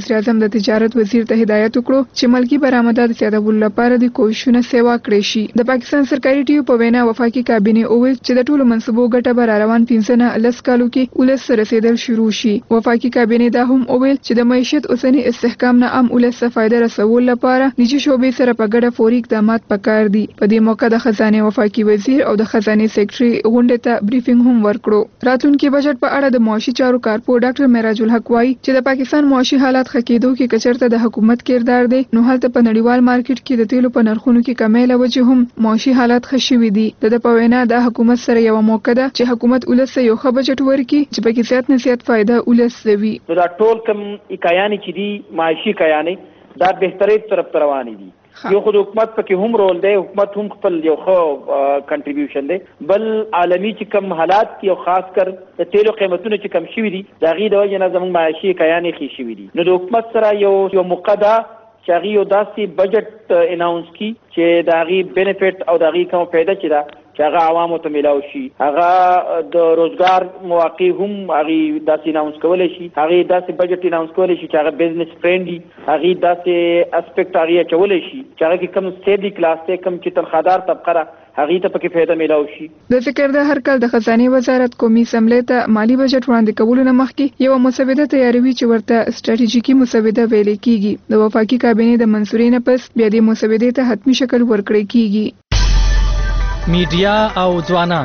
وزیر اعظم د تجارت وزیر ته هدایت وکړو چې ملکی برآمدات زیاتولو لپاره د کوښښونو سیوا کړی شي. د پاکستان سرکاري ټیو په وینا وفاقي کابینه اوویل چې د ټولو منصبو ګټه به روان 15 کالو کې ولس سره رسیدل شروع شي. وفاقي کابینه دا هم اوویل چې د معیشت اوسنی استحکام نه عام ولس ته فائدہ رسول لپاره نجی شوبې سره په ګډه فوري اقدامات پکار دي. په دې موقع د خزانه وفاقي وزیر او د خزانه سیکریټري غونډه ته بریفینګ هم ورکړو. راتلونکي بجټ په اړه د معاشي چارو کارپو ډاکټر معراج الحق وايي چې د پاکستان معاشي حالات خکېدو کې کچرته د حکومت کردار دی نو هلته په نړیوال مارکیټ کې د تیلو په نرخونو کې کمی له وجې هم معاشي حالات ښه شوي دي. د په وینا د حکومت سره یو موقع ده چې حکومت ولس ته یو ښه بجټ ورکړي چې پکې زیات نه زیات فائدہ ولس وي. نو دا ټول کم اکایانې چې دي معاشي اکایانې دا بهترین طرف ته روانې دي. یو خو د حکومت پکې هم رول دی، حکومت هم خپل یو ښه کنټریبیوشن دی. بل عالمي چې کم حالات یو خاص کر د تیلو قیمتونه چې کم شوي دي د هغې د وجې نه زموږ معاشي اکایانې ښې شوي دي. نو د حکومت سره یو موقع ده چې هغې یو داسې بجټ اناونس کړي چې د هغې بینیفټ او د هغې کومه فایده چې ده چې هغه عوامو ته میلاو شي. هغه د روزګار مواقع هم هغې داسې اناونس کولی شي، هغې داسې بجټ اناونس کولی شي چې هغه بزنس فرینډلي، هغې داسې اسپیکټ هغې اچولی شي چې هغه کې کم سټیبلي کلاس دی، کم چې تنخوادار طبقه ده هغې ته پکې فایده میلاو شي. د ذکر د هر کال د خزانې وزارت قومي اسمبلی ته مالی بجټ وړاندې کولو نه مخکې یوه مسوده تیاروي چې ورته سټراټیژیکي مسوده ویل کیږي. د وفاقي کابینې د منظورۍ نه پس بیا د مسودې ته حتمي شکل ورکړی کیږي. میډیا او ځوانان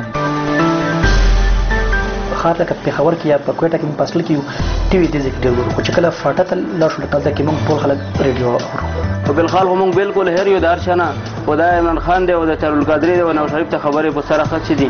خاطر لکه پېښور کې یا په کوټه کې په اصل کې ټي وي د ذکر ډېر خو چې کله فاټه ته لاړ شو لکه کې موږ ټول خلک ریډیو اورو. په بلخال موږ بالکل هر یو دار شنه خدای عمران خان دی او د چارل قادری دی او نواز شریف ته خبرې په سره خط دي.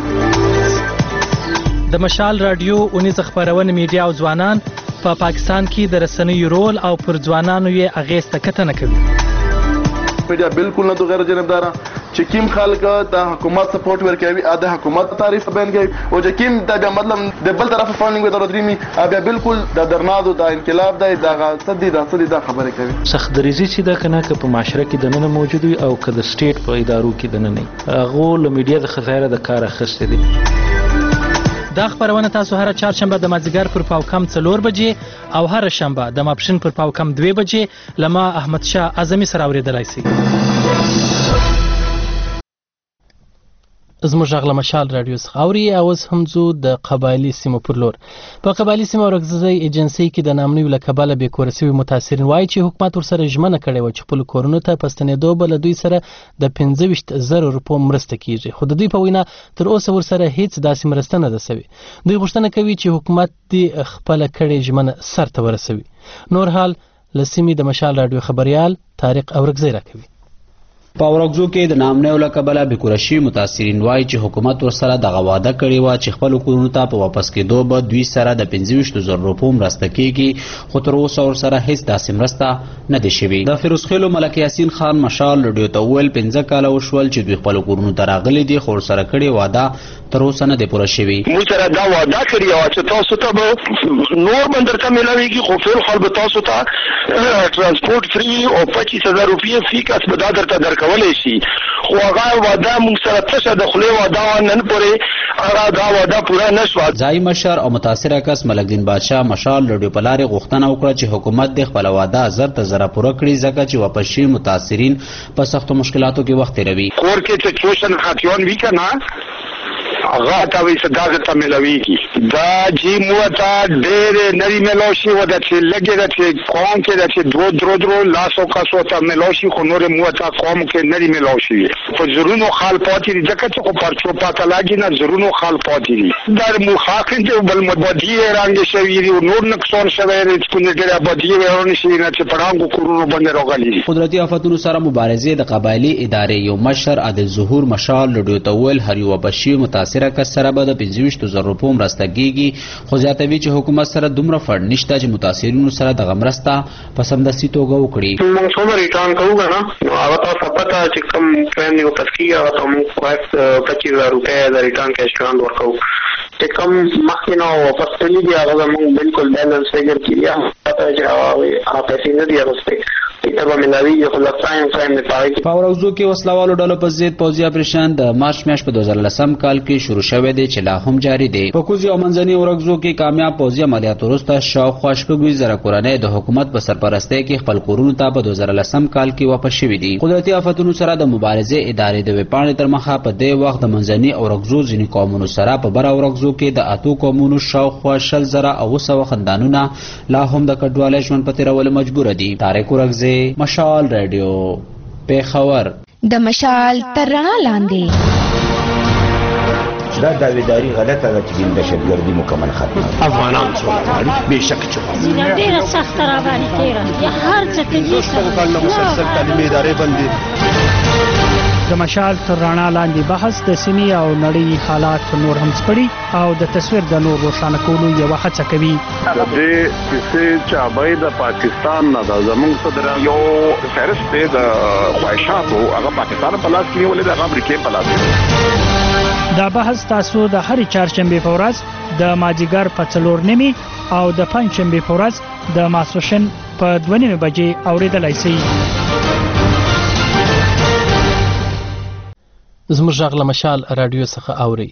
د مشال رادیو اونیز خبرونه میډیا او ځوانان په پاکستان کې د رسنیو رول او پر ځوانانو یې اغیز تکتنه کوي. میډیا بالکل نه غیر جانبدار چې کیم خلک د حکومت سپورټ ورکوي ا د حکومت تعریف بیان کوي او چې کیم د مطلب د بل طرف فاندینګ ودر درېمي بیا بالکل د درنادو د انقلاب د صدې د خبره کوي. سخت دریزي چې دا کنه که په معاشره کې د نن موجود وي او که د سټیټ په ادارو کې د نن هغه له میډیا د خزایره د کار اخیستې دي. دا خبرونه تاسو هر چهارشنبه د مازیګر پر پاوکم 4 بجې او هر شنبه د ماپښین پر پاوکم 2 بجې لما احمد شاه اعظمي سره اوریدلای شئ. زموږ غږ له مشال رادیو څخه اوري. اوس هم ځو د قبایلي سیمو پر لور. په قبایلي سیمو ورکزۍ ایجنسۍ کې د نامنیو له کبله بې کوره سوي متاثرین وایي چې حکومت ورسره ژمنه کړې وه چې خپلو کورونو ته په ستنېدو به له دوی سره د 25,000 روپو مرسته کیږي، خو د دوی په وینا تر اوسه ورسره هیڅ داسې مرسته نه ده سوې. دوی غوښتنه کوي چې حکومت دې خپله کړې ژمنه سرته ورسوي. نور حال له سیمې د مشال رادیو خبریال طارق اورکزی راکوي. په اورګزو کې د نامنیو له کبله بېکورشي متاثرین وایي چې حکومت ورسره دغه وعده کړې وه چې خپلو کورونو ته په واپس کېدو به دوی سره د 25,000 روپو مرسته کېږي، خو تر اوسه ورسره هیڅ داسې مرسته نه دی شوې. د فیروزخیلو ملک یاسین خان مشال رډیو ته وویل 15 کاله وشول چې دوی خپلو کورونو ته راغلي دي، خو ورسره کړې وعده تر اوسه نه دی پوره شوې. موږ سره دا وعده کړې وه چې تاسو ته به نور به درته میلاویږي، خو فیلحال به تاسو ته ترانسپورټ فری او 25,000 روپۍ فی کس به دا درته درکولی شي، خو هغه وعده موږ سره تشه د خولې وعده وه، نن پورې هغه دا وعده پوره نه شوه. ځایي مشر او متاثره کس ملک دین بادشاه مشال رډیو په لارې غوښتنه وکړه چې حکومت دې خپله وعده زر ته زره پوره کړي، ځکه چې واپس شوي متاثرین په سختو مشکلاتو کې وخت تېروي. کور کې چې چوشن خاتیان وي که نه هغه ته وایي چې دا درته میلاویږي. دا جي موږ ته ډېرې نري میلاو شي و ده چې لږې ده چې قوم کې ده چې درو لاسو کسو ته میلاو شي، خو نورې موږ ته قوم کې نري میلاو شي. په زرونو خال پاتې دي، ځکه چې خو پرچو پاته لاګي نه زرونو خال پاتې دي. دا مو خاکن دي بل مبادي رانګې شوي دي او نور نقصان شوی دی چې کومې ډېرې آبادي ورونه شي نه چې په ړانګو کورونو باندې راغلي دي. قدرتي آفتونو سره مبارزې د قبایلي ادارې یو مشر عادل ظهور مشال رډیو ته وویل هر یو واپس شوي متاثره کس سره به د 25,000 روپو مرسته کېږي، خو زیاتوي چې حکومت سره دومره فنډ نشته چې متاثرینو سره دغه مرسته په سمدستي توګه وکړي. موږ څومره ریټرن کوو که نه هغه تاسو پته چې کوم ټرین دی واپس کېږي هغه ته موږ 25,000 روپۍ د ریټرن کیش ګرانټ ورکوو. چې کوم مخکې نه واپس تللي دي هغه زموږ بالکل بیلنس فګر کېږي، پته چې هغه پیسې نه دي اخیستې، ته به ملاویږي خو د ټایم د پاره کې. په اورګزو کې وسلوالو ډلو په ضد پوځي اپریشن د مارچ میاشت په 2010 کال کې شروع شوی دی چې لا هم جاری دی. په کوزي او منځني اورګزو کې کامیاب پوځي عملیاتو وروسته شاوخوا 6,000 کورنۍ د حکومت په سرپرستۍ کې خپل کورونو ته په 2010 کال کې واپس شوي دي. قدرتي آفتونو سره د مبارزې ادارې د وپاڼې تر مخه په دې وخت د منځني اورګزو ځینې قومونو سره په بره اورګزو کې د 8 قومونو شاوخوا 20,000 خاندانونه لا هم د کډوالۍ ژوند په تېرولو مجبور دي. طارق اورګزی، مشال رادیو، پیښور. د مشال تر رڼا لاندې دا داویداری غلطه ده چې دهشتګردي مکمل ختمه. افغانان سوله غواړي، بېشکه چې ډېره سخته راباندې تېره یا هر څه ته شپږ کلونه مسلسل تعلیمي ادارې بندي. د مشال تر رڼا لاندې بحث د سیمې او نړۍ حالات نور هم سپړي او د تصویر د نور روښانه کولو یوه هڅه کوي. د دې کیسې چابۍ د پاکستان نه ده، زموږ صدر یو فهرست دی د خواهشاتو، هغه پاکستان په لاس کې نیولې ده، هغه امریکې په لاس کې. دا بحث تاسو د هرې چهارشنبې په ورځ د مازدیګر په 4:30 او د پنجشنبې په ورځ د ماسپښین په 2:30 بجې اوریدلای شئ. زموږ غږ له مشال رادیو څخه اوري.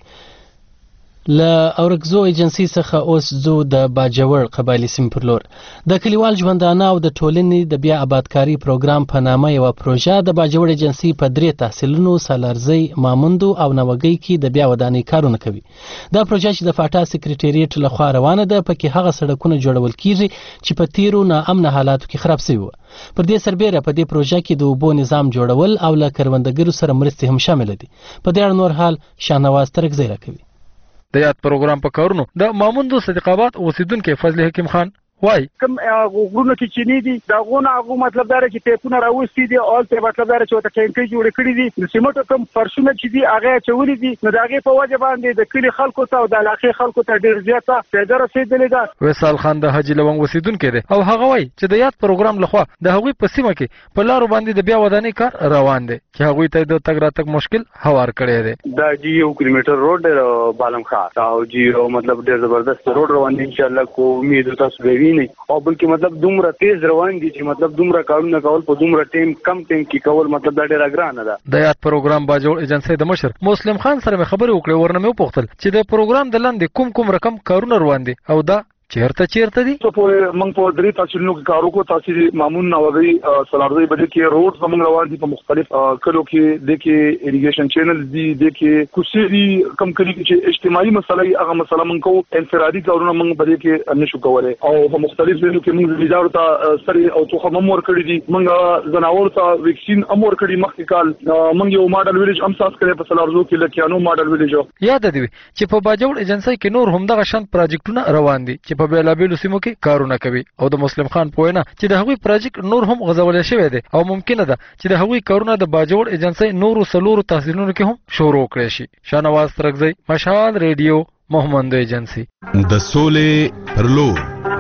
له اورګزو ایجنسی څخه اوس زو د باجوړ قبایلی سیمې پر لور. د کلیوال ژوندانه او د ټولنې د بیا آبادکاري پروګرام په نامه یوه پروژه د باجوړ ایجنسی په 3 تحصیلونو سالارزی، ماموندو او نوګۍ کې د بیا ودانۍ کارونه کوي. دا پروژه چې د فاټا سکریټریټ لخوا روانه ده، پکې هغه سړکونه جوړول کیږي چې په تیرو ناامنه حالاتو کې خراب شوي وو. پر دې سربیره په دې پروژه کې د اوبو نظام جوړول او له کروندګرو سره مرستې هم شامل دي. په دې اړه نور حال شاهنواز ترکزی راکوي. د یاد پروګرام په کارونو د ماموندو صدیق آباد اوسیدونکو فضل حکیم خان وای کوم غوړونه کې چینی دي دا غونه هغه مطلب دا چې ټیپونه راوستي دي او ته مطلب دا چې ته ټینګي جوړ کړی دي د سیمټو کوم فرشونه چې دي هغه چولې دي نو دا هغه په وجه باندې د کلی خلکو ته او د علاقې خلکو ته ډیر زیاته فایده رسیدلې ده. وصال خان د حاجی لونګ اوسیدونکو دی او هغه وای چې د یاد پروګرام لخوا د هغوی په سیمه کې په لارو باندې د بیا ودانۍ کار روان دی چې هغوی ته د تګ راتګ مشکل هوار کړی دی. دا جی 1 کیلومتر روډ بالم خاص او جی مطلب ډیر زبردست روډ روان دی ان شاء الله کو امید تاسو وینئ او بلکې مطلب دومره تیز روان دي چې مطلب دومره کارونه کول په دومره ټیم کم ټیم کې کول مطلب دا ډیره ګرانه ده. د یاد پروګرام باجوړ ایجنسی د مشر مسلم خان سره خبرې وکړې، ورنه مې وپوښتل چې د پروګرام د لاندې کوم رقم کارونه روان دي او دا چیرته دي. ته په موږ په 3 تحصیلونو کې کارو کو تحصیل مامون نوګي سلارزی بده کې روډ زموږ روان دي په مختلف کلو کې د کې اریګیشن چینل دي د کې کوسيري کم کلی کې چې اجتماعي مسلې هغه مسله موږ کو انفرادي کارونه موږ بده کې نشو کولای او په مختلف ځایونو کې موږ لیدار ته سره او توخه ممور کړی دي موږ زناور ته ویکسین امور کړی مخکې کال موږ یو ماډل ویلیج هم ساس کړی په سلارزو کې لکهانو ماډل ویلیج. یاد دی چې په باجوړ ایجنسی کې نور هم دغه شان پروجیکټونه روان دي چې په بیلابیلو سیمو کې کارونه کوي او د مسلم خان په وینا چې د هغوی پروجیکټ نور هم غځول شوی دی او ممکنه ده چې د هغوی کارونه د باجوړ ایجنسی نورو سلورو تحصیلونو کې هم شروع کړي شي. شاهنواز ترکزی، مشال ریډیو، محمد ایجنسی. د سولې پر لور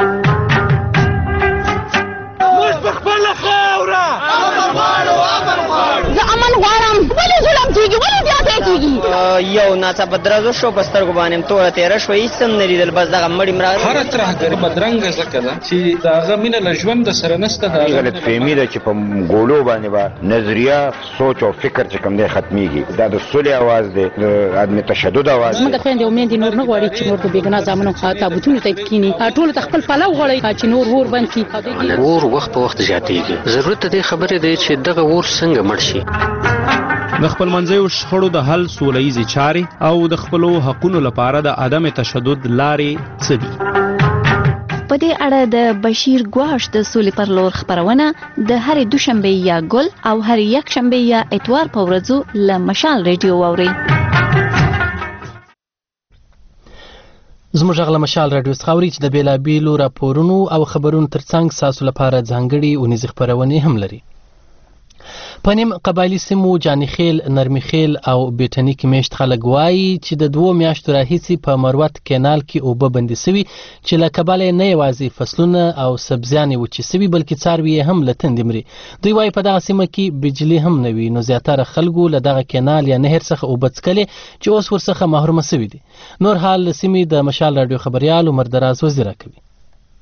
موږ په خپل خاوره زه امن غواړم. ولې ظلم کیږي؟ ولې زیاتی کیږي؟ یو ناڅاپه درزو شو په سترګو باندې توره تېره شوه هېڅ هم نه لیدل بس دغه مړي مړه هره ترهګري بدرنګه ځکه ده چې د هغه مینه له ژونده سره نشته. د غلطفهمي ده چې په ګولو باندې به نظریه سوچ او فکر چې کوم دی ختمیږي. دا د سولې اواز دی، د عدم تشدد اواز دی. زموږ خویندې او میندې نور نه غواړي چې نور د بېګناه زامنو تابوتونو ته کښېني، ټولو ته خپل پلو غواړي چې نور اور بند کړي. اور وخت په وخت زیاتېږي. ضرورت د دې خبرې دی چې دغه اور څنګه مړ شي. د خپل منځیو شخړو د حل سوله ییزې چارې او د خپلو حقونو لپاره د عدم تشدد لارې څه دي؟ په دې اړه د بشیر ګواش د سولې پر لور خبرونه د هرې دوشنبې یا ګل او هرې یکشنبې یا اتوار په ورځو له مشال ریډیو واورئ. زموږ غږ له مشال راډیو څخه اوري چې د بېلابېلو راپورونو او خبرونو ترڅنګ ستاسو لپاره ځانګړي اونیزې خپرونې هم لري. په نیم قبایلي سیمو جانیخیل، نرمیخیل او بیټني کې میشت خلک وایي چې د 2 میاشتو راهیسې په مروت کینال کې اوبه بندې سوي چې له کبله نه یوازې فصلونه او سبزیانې وچې سوي بلکې څاروي هم له تندې مري. دوی وایي په دغه سیمه کې بجلي هم نه وي نو زیاتره خلکو له دغه کینال یا نهر څخه اوبه څکلې چې اوس ورڅخه محرومه سوي دي. نور حال له سیمې د مشال راډیو خبریال عمر دراز وزیره کوي.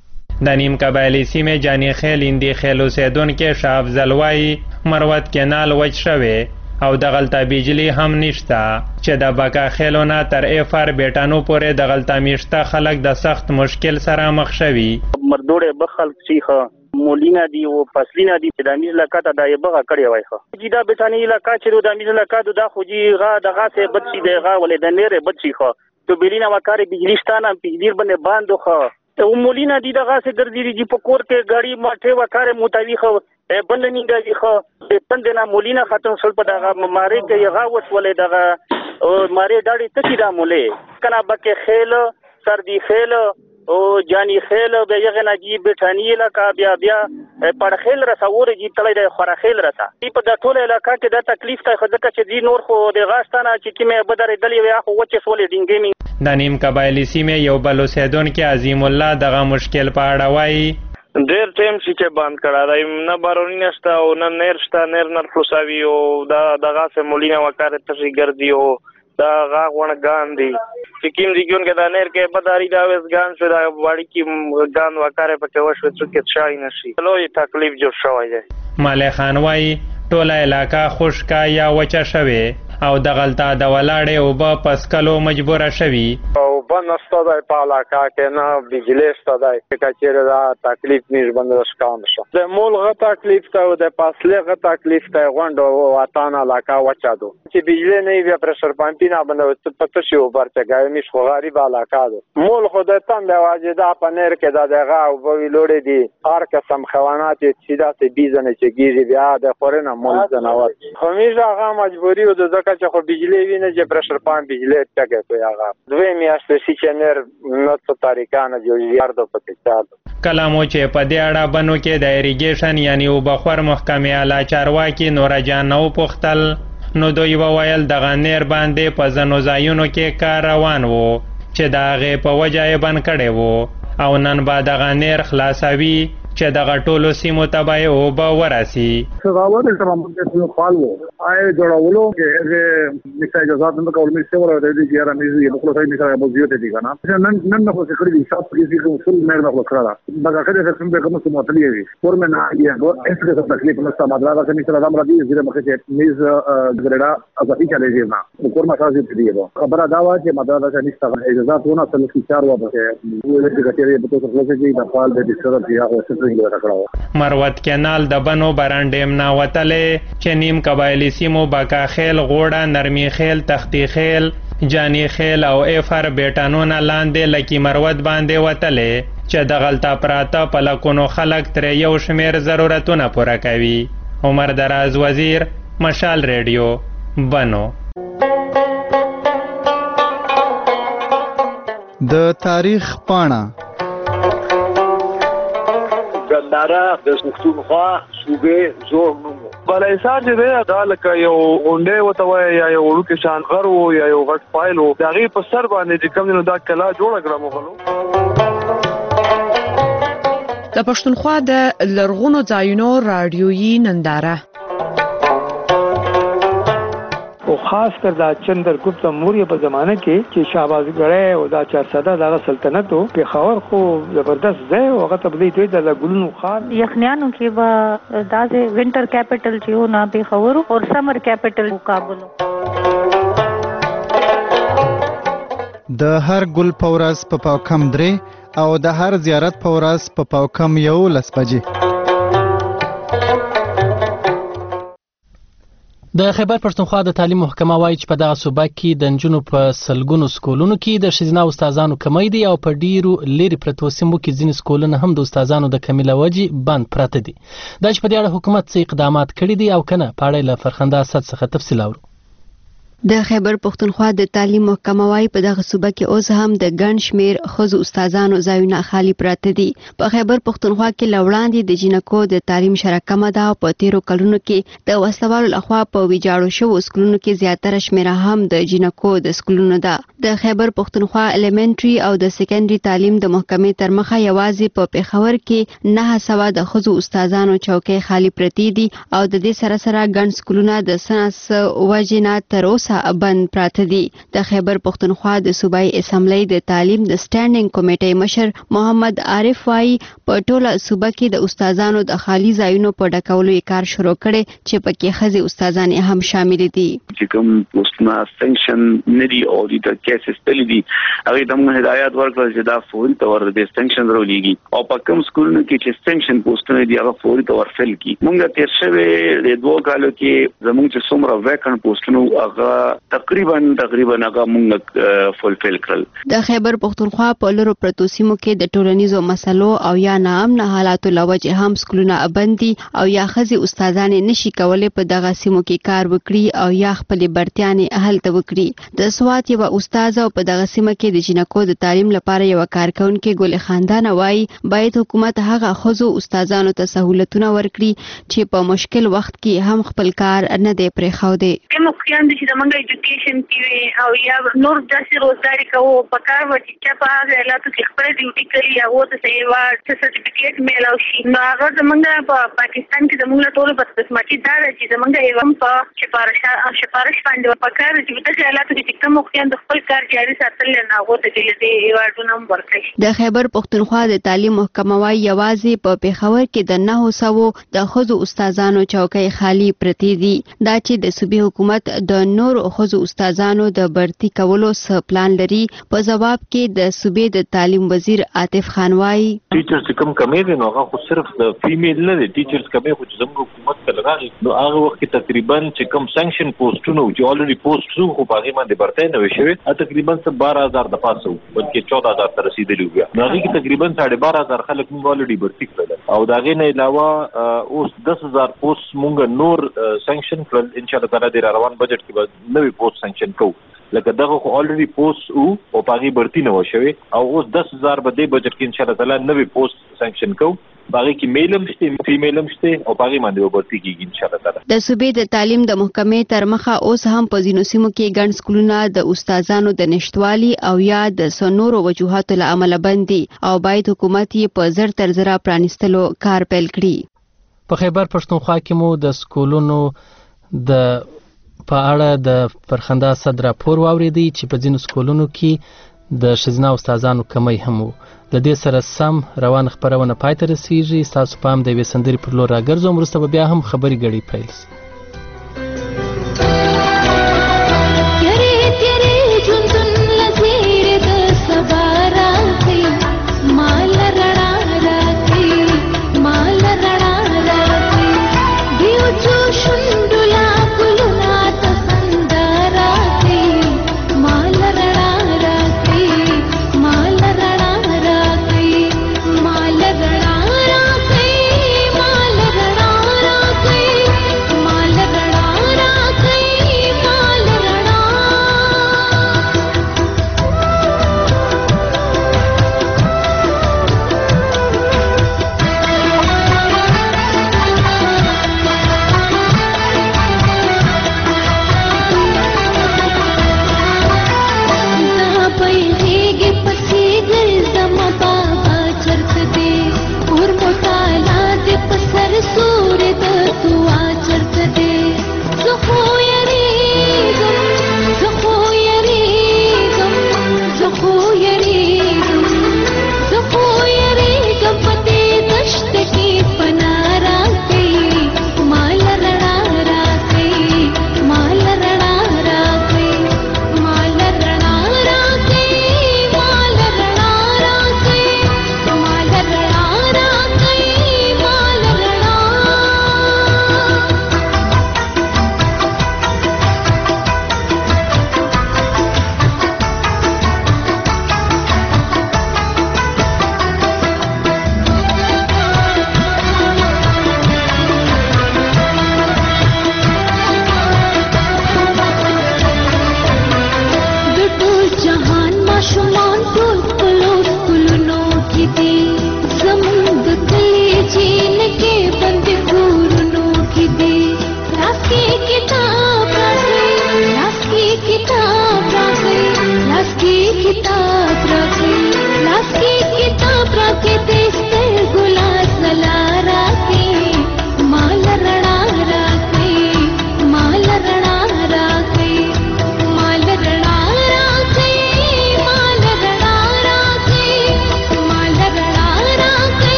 د نیم قبایلي سیمې جاني خیل اندي خیل اوسیدونکي شاه افضل وایي مروت کینال وچ شوی او دغلته بجلی هم نشته چې د بکا خیلو نه تر افر بیټانو پورې دغلته میشته خلک د سخت مشکل سره مخ شوي. مردوړې به خلک چې مولینا دي او فصلینا دي د امیز لکاته د یبغه کړی وای خو چې دا بیٹانی علاقہ چې د امیز لکاته دا خو جی غا دغه سه بد شي دغه ولې د نيره بد شي خو تو بیلینا وکاري بجلی ستانه بجلی باندې باندې خو ته مولینا دي دغه سه ګرځي دي په کور کې غاړي ماټه وکاري موتاوی خو بل نه دی خو پندنا مولینا ختم سول په دغه ماری کې غاوت ولې دغه او ماری داړي تکي دا مولې کنا بکه خیل سردی خیل او جانی خیل به یغه نجیب بیٹانی علاقہ بیا پړ خیل رسور جی تلې د خورا خیل رسا په د ټول علاقہ کې د تکلیف ته خدای چې دی نور خو د غاستانه چې کیمه بدر دلی ویا خو وچه سولې ډینګمی د نیم قبایلی سیمې یو بل اوسیدونکي عظیم الله دغه مشکل په اړه وایي ډېر ټیم چې بند کړه دی نه بارونی نشته او نه نیر شته نیر نر خلاصوي او دغه سه مولینا وکړه تشي ګرځي او دا غاغون ګان دي چې کیم ریګون کې دا نیر کې بداري دا وس ګان شو دا واړی کې ګان وکړه په وشو چې شای نشي لوی تکلیف جوړ شوی دی. مالک خان وایي ټوله علاقہ خشکا یا وچه شوی او دغلته د ولاړې اوبه پسکلو مجبوره شوي او بنسته دی په علاقه کې نه بجلی شته دی که چېرې دا تکلیف نیش باندې شکام شو د مول غه تکلیف ته او د فاصلې غه تکلیف ته غونډ وطن علاقه وچه دو چې بجلی نه وي پرشر پمپي نه باندې پته شي اوبر چې میش خو غریب علاقه ده مول خو د تند واجده په نیر کې دا دغه او به لوړې دي هر قسم خوانات چې داسې بیزنه چې ګیږي بیا د خورنه مول زناور همیشه هغه مجبوری و د چې خو بجلی وینه چې پرشر پمپ بجلی ټکه کوي هغه دوی میاشتې چې نر نو څه طریقانه جوړ یاردو پکې چالو کلامو چې په دې اړه بنو کې د اریګیشن یعنی وبخور محکمې اعلی چارواکي نور جان نو پختل نو دوی وویل دغه نیر باندې په ځنو ځایونو کې کار روان وو چې د هغې په وجه یې بند کړی وو او نن به دغه نیر خلاصوي چې دغه ټولو سیمو ته به یې اوبه ورسي. سغاوت سره موږ خپل وو آی جوړولو کې هغه مثال اجازه نه کول مې څه ورته دي چې یاره مې یو خپل ځای مثال ابو زیوت دي کنه نن نه خو څه کړی حساب کې چې ټول مې نه وکړه دا کله چې څنګه کوم څه مطلب وي ور مې نه یې اس کې تکلیف نه سم مدرسه کې مثال ادم راځي چې مخه چې میز ګرډا ازادي چلے دی نه کور ما تاسو دې دی خبره دا و چې مدرسه کې نشته اجازه ونه اصل کې 4 وبته وې چې کچېری په توګه خلاصې دي د فعال د سره دی هغه مروت کینال د بنو برانډیم نه وتلې چې نیم قبایلی سیمو بکا خیل غوړه نرمی خیل تختی خیل جانی خیل او افر بیٹانونه لاندې لکی مروت باندې وتلې چې دغلته پراته په لکونو خلک ترې یو شمیر ضرورتونه پوره کوي. عمر دراز وزیر مشال ریډیو بنو. د تاریخ پاڼه ګنداره د پښتونخوا صوبې زور نومو بلایسار چې دی دا لکه یو غونډې ورته وایي یا یو وړوکی شان غر و یا یو غټ فایل و د هغې په سر باندې چې کوم دی نو دا کلا جوړه کړه مغلو. د پښتونخوا د لرغونو ځایونو راډیویي ننداره او خاص کر دا چندرګپت موریا په زمانه کې چې شهبازګړی او دا 400 دغه سلطنت په خاور خو زبردست ځای او هغه تبلیغ دی د ګلونو خان یخنیانو کې و دا د وینټر کیپټل چې و نه په خاور او سمر کیپټل کابل. د هر ګل پورس په پاوکم درې او د هر زیارت پورس په پاوکم 11 بجې. د خیبر پښتونخوا د تعلیم محکمه وایي چې په دغه صوبه کې د نجونو په سلګونو سکولونو کې د ښځینه استادانو کمی دی او په ډیرو لرې پرتو سیمو کې ځینې سکولونه هم د استادانو د کمی له وجې بند پراته دي. دا چې په دې اړه حکومت څه اقدامات کړي دي او کنه په اړه له فرخنده اسد څخه تفصیل اورو. د خیبر پښتونخوا د تعلیم محکمه وايي په دغه صوبه کې اوس هم د ګڼ شمیر ښځو استادانو ځایونه خالی پراته دي. په خیبر پښتونخوا کې لوړاندې د جنکو د تعلیم شرح کمه ده او په تیرو کلونو کې د وسلوالو لخوا په ویجاړو شوو سکولونو کې زیاتره شمیره هم د جنکو د سکولونو ده. د خیبر پښتونخوا الیمنټري او د سیکنډري تعلیم د محکمې تر مخه یوازې په پیښور کې 900 د ښځو استادانو چوکۍ خالی پرتی دي او د دې سره سره ګڼ سکولونه د سنس وجې نه تر اوسه اوسه بند پراته دي. د خیبر پښتونخوا د صوبایي اسمبلی د تعلیم د سټانډینګ کمیټې مشر محمد عارف وايي په ټوله صوبه کې د استادانو د خالي ځایونو په ډکولو کار شروع کړي چې پکې ښځې استادان هم شامل دي. چې کوم پوسټونه سنکشن ندي او د کیسز تللی دي هغه د موږ هدایت ورکړل چې دا فوري تور د سنکشن راولېږي او په کوم سکولونو کې چې سنکشن پوسټونه دي هغه فوري تور فل کی. موږ تیر شوه د 2 کالو کې زموږ چې څومره ویکن پوسټونه هغه تقریبا هغه موږ فولفل کړل. د خیبر پښتونخوا په لورو پرتو سیمو کې د ټولنیزو مسلو او یا ناامن حالاتو لوجه هم سکولونه بندي او یا ښځې استادان نشي کولای په دغه سیمو کې کار وکړي او یا خپل برتیانې هلته وکړي. د سوات یو استاد او په دغه سیمه کې د جنکو د تعلیم لپاره یو کارکونکو ګل خاندان وایي باید حکومت هغه خزو استادانو ته سہولتونه ورکړي چې په مشکل وخت کې هم خپل کار نه دی پرېښودی. کوم خیان دي چې موږ ایجوکیشن کې او یا نور داسې روزګاری کوو په کار و چې په هغه حالاتو کې خپل ډیوټي کوي او د سیوا سرټیفیکیټ میلاو شي. نو هغه زمونږ په پاکستان کې زمونږ ټول په قسمتي دا چې زمونږ ایوم په شپارش باندې په کار چې د حالاتو کې کوم خیان د خپل کار جاري ساتل نه هغه ته د ایوارډونو ورکړي. د خیبر پښتونخوا د تعلیم محکمه وايي یوازې په پیښور کې د 900 د خزو استادانو چوکۍ خالی پرتی دي. دا چې د صوبې حکومت د نور خزو استادانو د برتی کولو څه پلان لري. په جواب کې د صوبې د تعلیم وزیر عاطف خان وايي ټیچرز کوم کمی دي نو هغه صرف د فیمیل نه دي ټیچرز کمی خو زموږ حکومت ته لګاري نو هغه وخت تقریبا چې کوم سانکشن پوسټونو چې الریډي پوسټ شو خو باغې باندې برته نه وشوي تقریبا 12000 د پاسو بلکې 14000 ته رسیدلی وي. نو هغه کې تقریبا 12500 خلک موږ الریډي برتی کړل او دا غي نه علاوه اوس 10000 پوسټ موږ نور سانکشن کړل. ان شاء الله تعالی د روان بجټ کې به نوې پوسټ سانکشن کوو لکه دغه خو الریډي پوسټ او باغې برتی نه وشوي او اوس 10000 به د بجټ کې ان شاء الله تعالی نوې پوسټ سانکشن کوو. باغې کې میلم شته فیمیلم شته او باغې باندې وبرتي کیږي ان شاء الله تعالی. د صوبې د تعلیم د محکمې تر مخه اوس هم په ځینو سیمو کې ګڼ سکولونه د استادانو د نشټوالي او یا د سنورو وجوهاتو له امله بند دي او باید حکومت یې په زر تر زره پرانیستلو کار پیل کړي. په خیبر پښتونخوا کې مو د سکولونو د په اړه د فرخنده صد راپور واوریدي چې په ځینو سکولونو کې د ښځینه استادانو کمی هم وو. د دې سره سم روان خبرونه پای ته رسیږي. ستاسو پام د یوې سندرې پر لور راګرځوم وروسته به بیا هم خبرې ګړۍ پیل شي. माल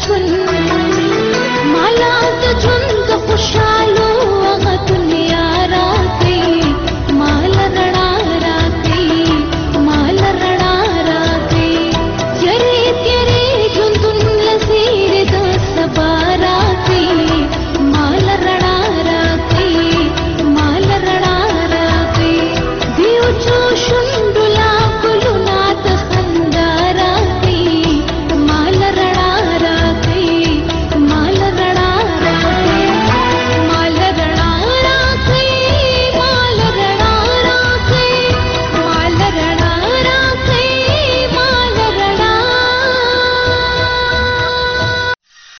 ژوند